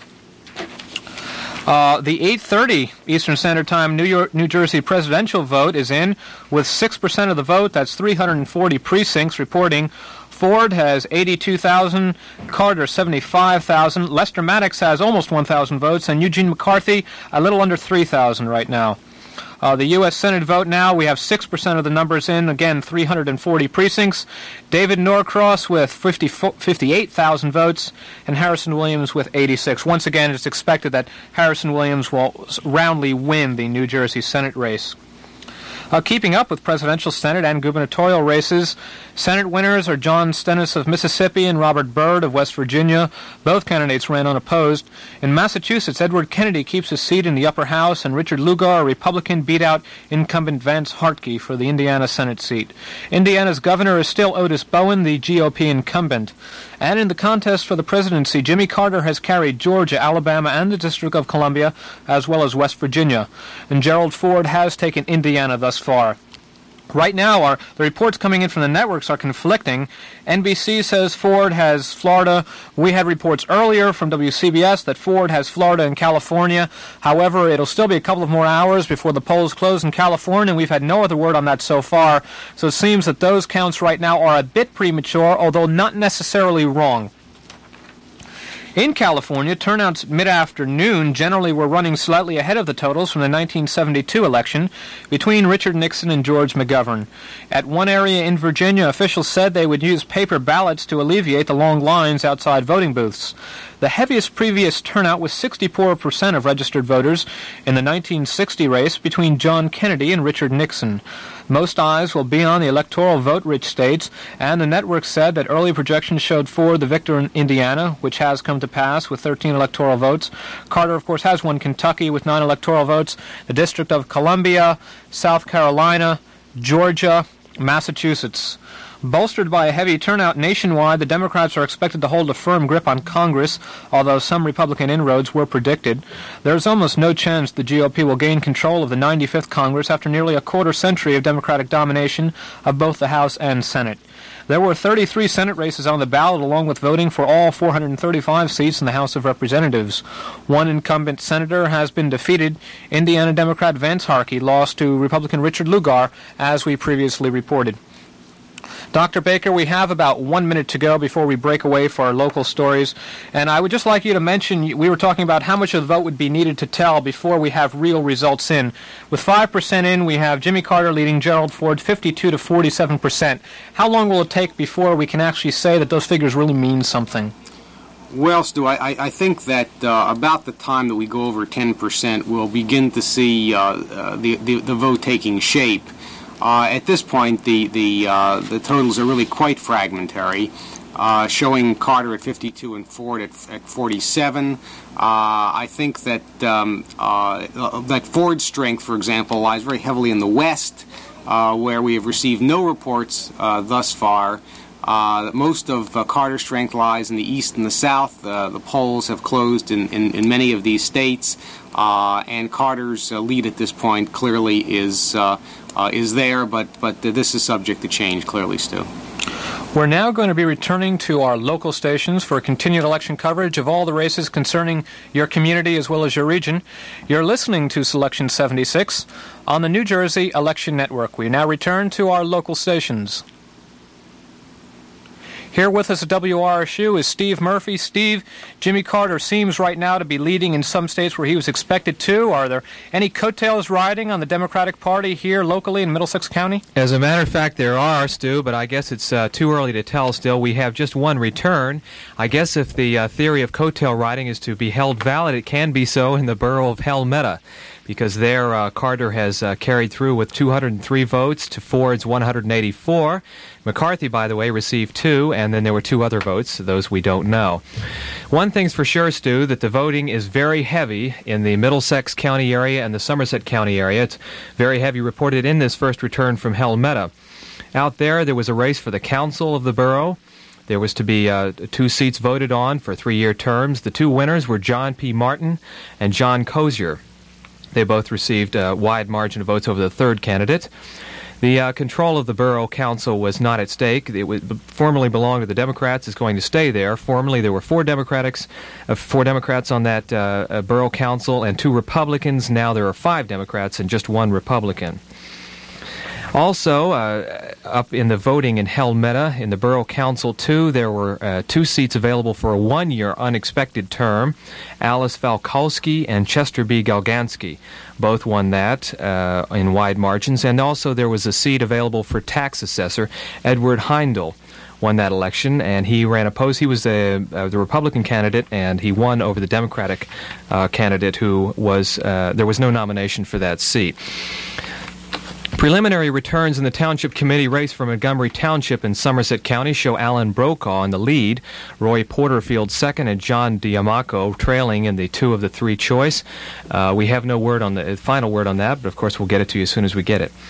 Uh, the eight thirty Eastern Standard Time New York, New Jersey presidential vote is in with six percent of the vote. That's three hundred forty precincts reporting. Ford has eighty-two thousand, Carter seventy-five thousand, Lester Maddox has almost one thousand votes, and Eugene McCarthy a little under three thousand right now. Uh, the U S Senate vote now, we have six percent of the numbers in, again, three hundred forty precincts. David Norcross with fifty-eight thousand votes, and Harrison Williams with eighty-six. Once again, it's expected that Harrison Williams will roundly win the New Jersey Senate race. Uh, keeping up with presidential, Senate, and gubernatorial races, Senate winners are John Stennis of Mississippi and Robert Byrd of West Virginia. Both candidates ran unopposed. In Massachusetts, Edward Kennedy keeps his seat in the upper house, and Richard Lugar, a Republican, beat out incumbent Vance Hartke for the Indiana Senate seat. Indiana's governor is still Otis Bowen, the G O P incumbent. And in the contest for the presidency, Jimmy Carter has carried Georgia, Alabama, and the District of Columbia, as well as West Virginia. And Gerald Ford has taken Indiana thus far. Right now, our, the reports coming in from the networks are conflicting. N B C says Ford has Florida. We had reports earlier from W C B S that Ford has Florida and California. However, it'll still be a couple of more hours before the polls close in California, and we've had no other word on that so far. So it seems that those counts right now are a bit premature, although not necessarily wrong. In California, turnouts mid-afternoon generally were running slightly ahead of the totals from the nineteen seventy-two election between Richard Nixon and George McGovern. At one area in Virginia, officials said they would use paper ballots to alleviate the long lines outside voting booths. The heaviest previous turnout was sixty-four percent of registered voters in the nineteen sixty race between John Kennedy and Richard Nixon. Most eyes will be on the electoral vote-rich states, and the network said that early projections showed Ford the victor in Indiana, which has come to pass with thirteen electoral votes. Carter, of course, has won Kentucky with nine electoral votes, the District of Columbia, South Carolina, Georgia, Massachusetts. Bolstered by a heavy turnout nationwide, the Democrats are expected to hold a firm grip on Congress, although some Republican inroads were predicted. There is almost no chance the G O P will gain control of the ninety-fifth Congress after nearly a quarter century of Democratic domination of both the House and Senate. There were thirty-three Senate races on the ballot, along with voting for all four hundred thirty-five seats in the House of Representatives. One incumbent senator has been defeated. Indiana Democrat Vance Hartke lost to Republican Richard Lugar, as we previously reported. Doctor Baker, we have about one minute to go before we break away for our local stories. And I would just like you to mention, we were talking about how much of the vote would be needed to tell before we have real results in. With five percent in, we have Jimmy Carter leading Gerald Ford fifty-two to forty-seven percent. How long will it take before we can actually say that those figures really mean something? Well, Stu, I, I think that uh, about the time that we go over ten percent, we'll begin to see uh, uh, the, the, the vote taking shape. Uh, at this point, the the uh, the totals are really quite fragmentary, uh, showing Carter at fifty-two and Ford at, at forty-seven. Uh, I think that um, uh, that Ford's strength, for example, lies very heavily in the West, uh, where we have received no reports uh, thus far Uh, most of uh, Carter's strength lies in the east and the south. Uh, the polls have closed in, in, in many of these states, uh, and Carter's uh, lead at this point clearly is uh, uh, is there, but but this is subject to change, clearly, Stu. We're now going to be returning to our local stations for continued election coverage of all the races concerning your community as well as your region. You're listening to Selection seventy-six on the New Jersey Election Network. We now return to our local stations. Here with us at W R S U is Steve Murphy. Steve, Jimmy Carter seems right now to be leading in some states where he was expected to. Are there any coattails riding on the Democratic Party here locally in Middlesex County? As a matter of fact, there are, Stu, but I guess it's uh, too early to tell still. We have just one return. I guess if the uh, theory of coattail riding is to be held valid, it can be so in the borough of Helmetta, because there uh, Carter has uh, carried through with two hundred three votes to Ford's one hundred eighty-four. McCarthy, by the way, received two, and then there were two other votes. Those we don't know. One thing's for sure, Stu, that the voting is very heavy in the Middlesex County area and the Somerset County area. It's very heavy reported in this first return from Helmetta. Out there, there was a race for the council of the borough. There was to be uh, two seats voted on for three-year terms. The two winners were John P. Martin and John Cozier. They both received a wide margin of votes over the third candidate. The uh, control of the borough council was not at stake. It was, formerly belonged to the Democrats. It's going to stay there. Formerly, there were four Democrats, uh, four Democrats on that uh, uh, borough council and two Republicans. Now there are five Democrats and just one Republican. Also, uh, up in the voting in Helmetta, in the Borough Council two, there were uh, two seats available for a one-year unexpected term. Alice Falkowski and Chester B. Galgansky both won that uh, in wide margins. And also there was a seat available for tax assessor. Edward Heindel won that election, and he ran opposed. He was a, uh, the Republican candidate, and he won over the Democratic uh, candidate who was, uh, there was no nomination for that seat. Preliminary returns in the Township Committee race for Montgomery Township in Somerset County show Alan Brokaw in the lead, Roy Porterfield second, and John Diamaco trailing in the two of the three choice. Uh, we have no word on the final word on that, but of course we'll get it to you as soon as we get it.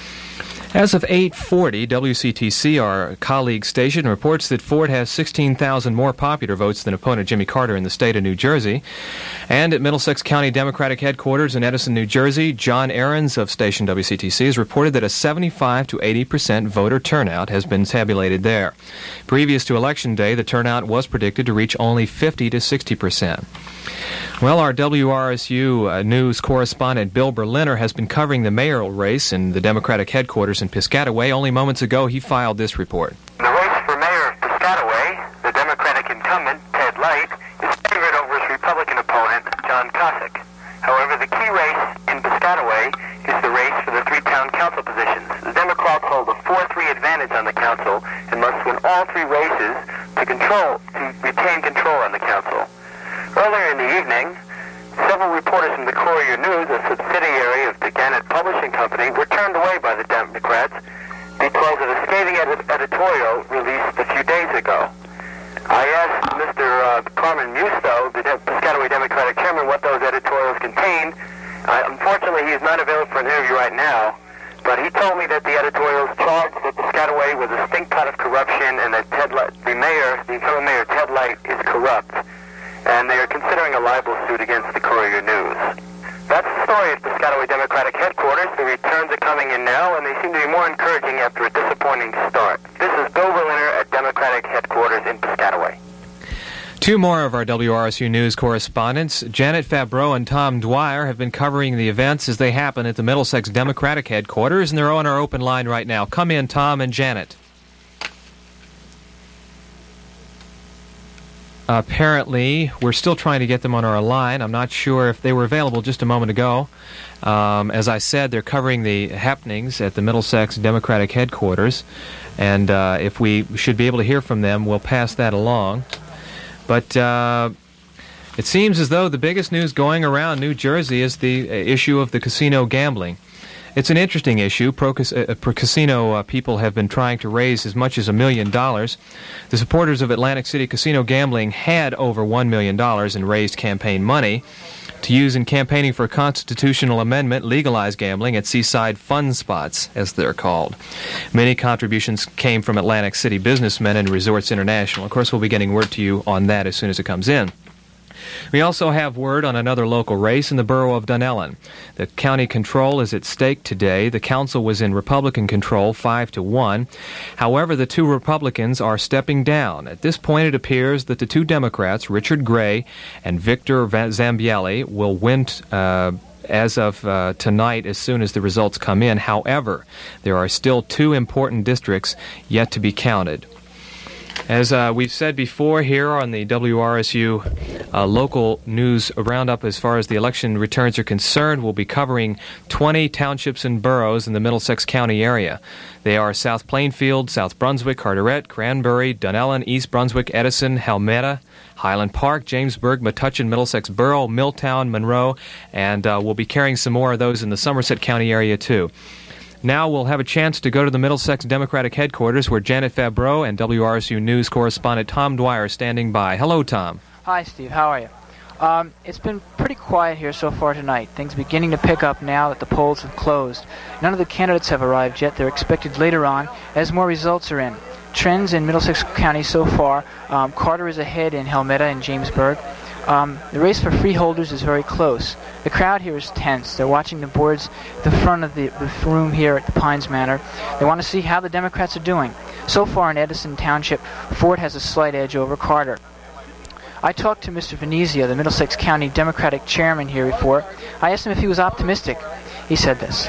As of eight forty, W C T C, our colleague station, reports that Ford has sixteen thousand more popular votes than opponent Jimmy Carter in the state of New Jersey. And at Middlesex County Democratic headquarters in Edison, New Jersey, John Ahrens of station W C T C has reported that a seventy-five to eighty percent voter turnout has been tabulated there. Previous to Election Day, the turnout was predicted to reach only fifty to sixty percent. Well, our W R S U uh, News correspondent Bill Berliner has been covering the mayoral race in the Democratic headquarters in Piscataway. Only moments ago, he filed this report. In the race for mayor of Piscataway, the Democratic incumbent, Ted Light, is favored over his Republican opponent, John Cossack. However, the key race in Piscataway is the race for the three town council positions. The Democrats hold a four three advantage on the council and must win all three races to control, to retain control on the council. Earlier in the evening, several reporters from the Courier News, a subsidiary of the Gannett Publishing Company, were turned away by the Democrats because of a scathing ed- editorial released a few days ago. I asked Mister Uh, Carmen Musto, the De- Piscataway Democratic chairman, what those editorials contained. Uh, unfortunately, he is not available for an interview right now, but he told me that the editorials charged that Piscataway was a stink pot of corruption and that Ted Light, the mayor, the incumbent mayor, Ted Light, is corrupt. And they are considering a libel suit against the Courier News. That's the story at Piscataway Democratic headquarters. The returns are coming in now, and they seem to be more encouraging after a disappointing start. This is Bill Berliner at Democratic headquarters in Piscataway. Two more of our W R S U News correspondents, Janet Fabreau and Tom Dwyer, have been covering the events as they happen at the Middlesex Democratic headquarters, and they're on our open line right now. Come in, Tom and Janet. Apparently, we're still trying to get them on our line. I'm not sure if they were available just a moment ago. Um, as I said, they're covering the happenings at the Middlesex Democratic headquarters, and uh, if we should be able to hear from them, we'll pass that along. But uh, it seems as though the biggest news going around New Jersey is the issue of the casino gambling. It's an interesting issue. Pro-casino uh, people have been trying to raise as much as a million dollars. The supporters of Atlantic City Casino Gambling had over one million dollars in raised campaign money. to use in campaigning for a constitutional amendment, legalize gambling at seaside fun spots, as they're called. Many contributions came from Atlantic City businessmen and Resorts International. Of course, we'll be getting word to you on that as soon as it comes in. We also have word on another local race in the borough of Dunellen. The county control is at stake today. The council was in Republican control, five to one. However, the two Republicans are stepping down. At this point, it appears that the two Democrats, Richard Gray and Victor Zambielli, will win uh, as of uh, tonight as soon as the results come in. However, there are still two important districts yet to be counted. As uh, we've said before here on the W R S U uh, local news roundup, as far as the election returns are concerned, we'll be covering twenty townships and boroughs in the Middlesex County area. They are South Plainfield, South Brunswick, Carteret, Cranberry, Dunellen, East Brunswick, Edison, Helmetta, Highland Park, Jamesburg, Metuchen, Middlesex Borough, Milltown, Monroe, and uh, we'll be carrying some more of those in the Somerset County area too. Now we'll have a chance to go to the Middlesex Democratic headquarters where Janet Fabreau and W R S U News correspondent Tom Dwyer are standing by. Hello, Tom. Hi, Steve. How are you? Um, it's been pretty quiet here so far tonight. Things beginning to pick up now that the polls have closed. None of the candidates have arrived yet. They're expected later on as more results are in. Trends in Middlesex County so far, um, Carter is ahead in Helmetta and Jamesburg. Um, the race for freeholders is very close. The crowd here is tense. They're watching the boards at the front of the, the room here at the Pines Manor. They want to see how the Democrats are doing. So far in Edison Township, Ford has a slight edge over Carter. I talked to Mister Venezia, the Middlesex County Democratic chairman here before. I asked him if he was optimistic. He said this.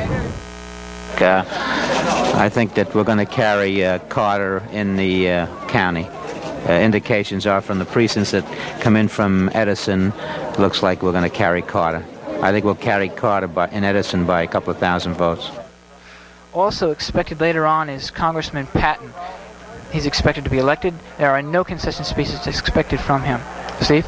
Uh, I think that we're going to carry uh, Carter in the uh, county. Uh, indications are from the precincts that come in from Edison, looks like we're going to carry Carter. I think we'll carry Carter by, in Edison by a couple of thousand votes. Also expected later on is Congressman Patton. He's expected to be elected. There are no concession speeches expected from him. Steve?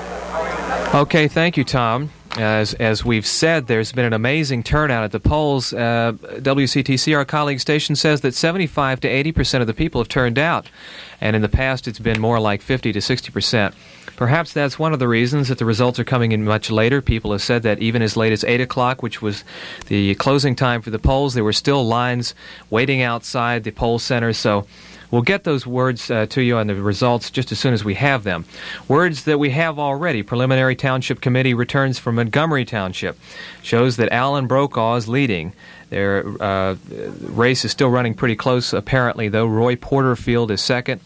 Okay, thank you, Tom. As as we've said, there's been an amazing turnout at the polls. Uh, W C T C, our colleague station, says that seventy-five to eighty percent of the people have turned out, and in the past it's been more like fifty to sixty percent. Perhaps that's one of the reasons that the results are coming in much later. People have said that even as late as eight o'clock, which was the closing time for the polls, there were still lines waiting outside the poll centers, so we'll get those words uh, to you on the results just as soon as we have them. Words that we have already. Preliminary Township Committee returns from Montgomery Township. Shows that Alan Brokaw is leading. Their uh, race is still running pretty close, apparently, though. Roy Porterfield is second.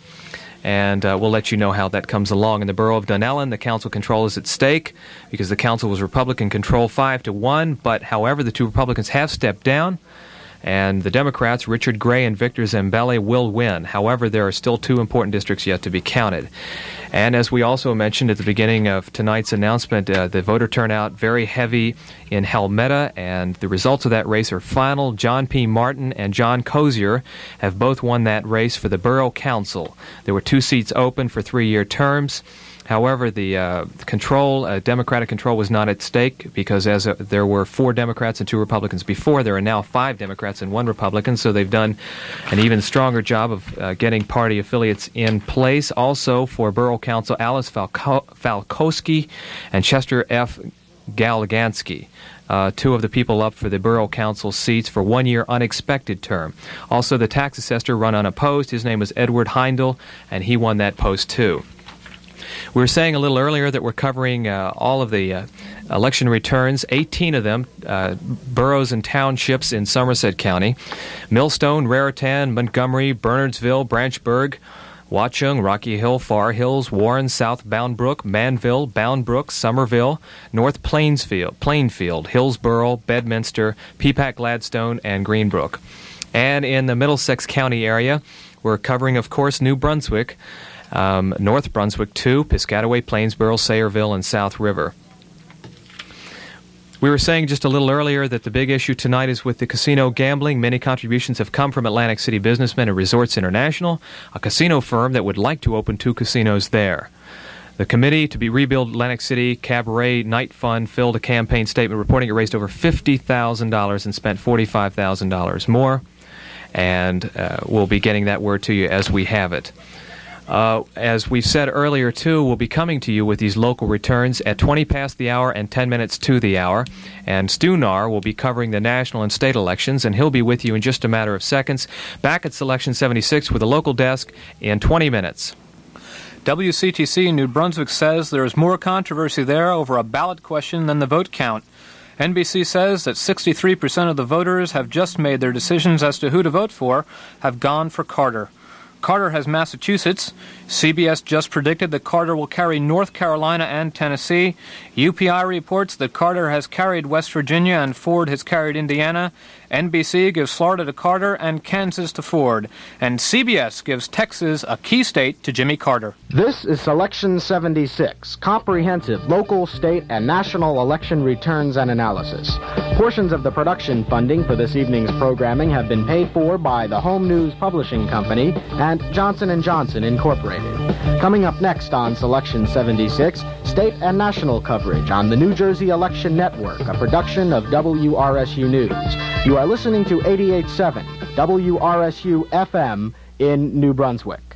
And uh, we'll let you know how that comes along. In the borough of Dunellen, the council control is at stake because the council was Republican control five to one. But, however, the two Republicans have stepped down. And the Democrats, Richard Gray and Victor Zambelli, will win. However, there are still two important districts yet to be counted. And as we also mentioned at the beginning of tonight's announcement, uh, the voter turnout very heavy in Helmetta, and the results of that race are final. John P. Martin and John Cozier have both won that race for the Borough Council. There were two seats open for three-year terms. However, the uh, control, uh, Democratic control, was not at stake because as a, there were four Democrats and two Republicans before, there are now five Democrats and one Republican, so they've done an even stronger job of uh, getting party affiliates in place. Also, for Borough Council, Alice Falco- Falkowski and Chester F. Galagansky. Uh, two of the people up for the Borough Council seats for one-year unexpected term. Also, the tax assessor run unopposed. His name was Edward Heindel, and he won that post too. We were saying a little earlier that we're covering uh, all of the uh, election returns, eighteen of them, uh, boroughs and townships in Somerset County. Millstone, Raritan, Montgomery, Bernardsville, Branchburg, Watchung, Rocky Hill, Far Hills, Warren, South Boundbrook, Manville, Boundbrook, Somerville, North Plainsfield, Plainfield, Hillsborough, Bedminster, Peapack, Gladstone, and Greenbrook. And in the Middlesex County area, we're covering, of course, New Brunswick, Um, North Brunswick two, Piscataway, Plainsboro, Sayreville, and South River. We were saying just a little earlier that the big issue tonight is with the casino gambling. Many contributions have come from Atlantic City businessmen and Resorts International, a casino firm that would like to open two casinos there. The committee to be rebuilt Atlantic City Cabaret Night Fund filled a campaign statement reporting it raised over fifty thousand dollars and spent forty-five thousand dollars more. And uh, we'll be getting that word to you as we have it. Uh, as we said earlier, too, we'll be coming to you with these local returns at twenty past the hour and ten minutes to the hour. And Stu Nahr will be covering the national and state elections, and he'll be with you in just a matter of seconds, back at Selection seventy-six with a local desk in twenty minutes. W C T C in New Brunswick says there is more controversy there over a ballot question than the vote count. N B C says that sixty-three percent of the voters have just made their decisions as to who to vote for, have gone for Carter. Carter has Massachusetts. C B S just predicted that Carter will carry North Carolina and Tennessee. U P I reports that Carter has carried West Virginia and Ford has carried Indiana. N B C gives Florida to Carter and Kansas to Ford. And C B S gives Texas, a key state, to Jimmy Carter. This is Selection seventy-six, comprehensive local, state, and national election returns and analysis. Portions of the production funding for this evening's programming have been paid for by the Home News Publishing Company and Johnson and Johnson Incorporated. Coming up next on Selection seventy-six, state and national coverage on the New Jersey Election Network, a production of W R S U News. You are listening to eighty-eight point seven W R S U F M in New Brunswick.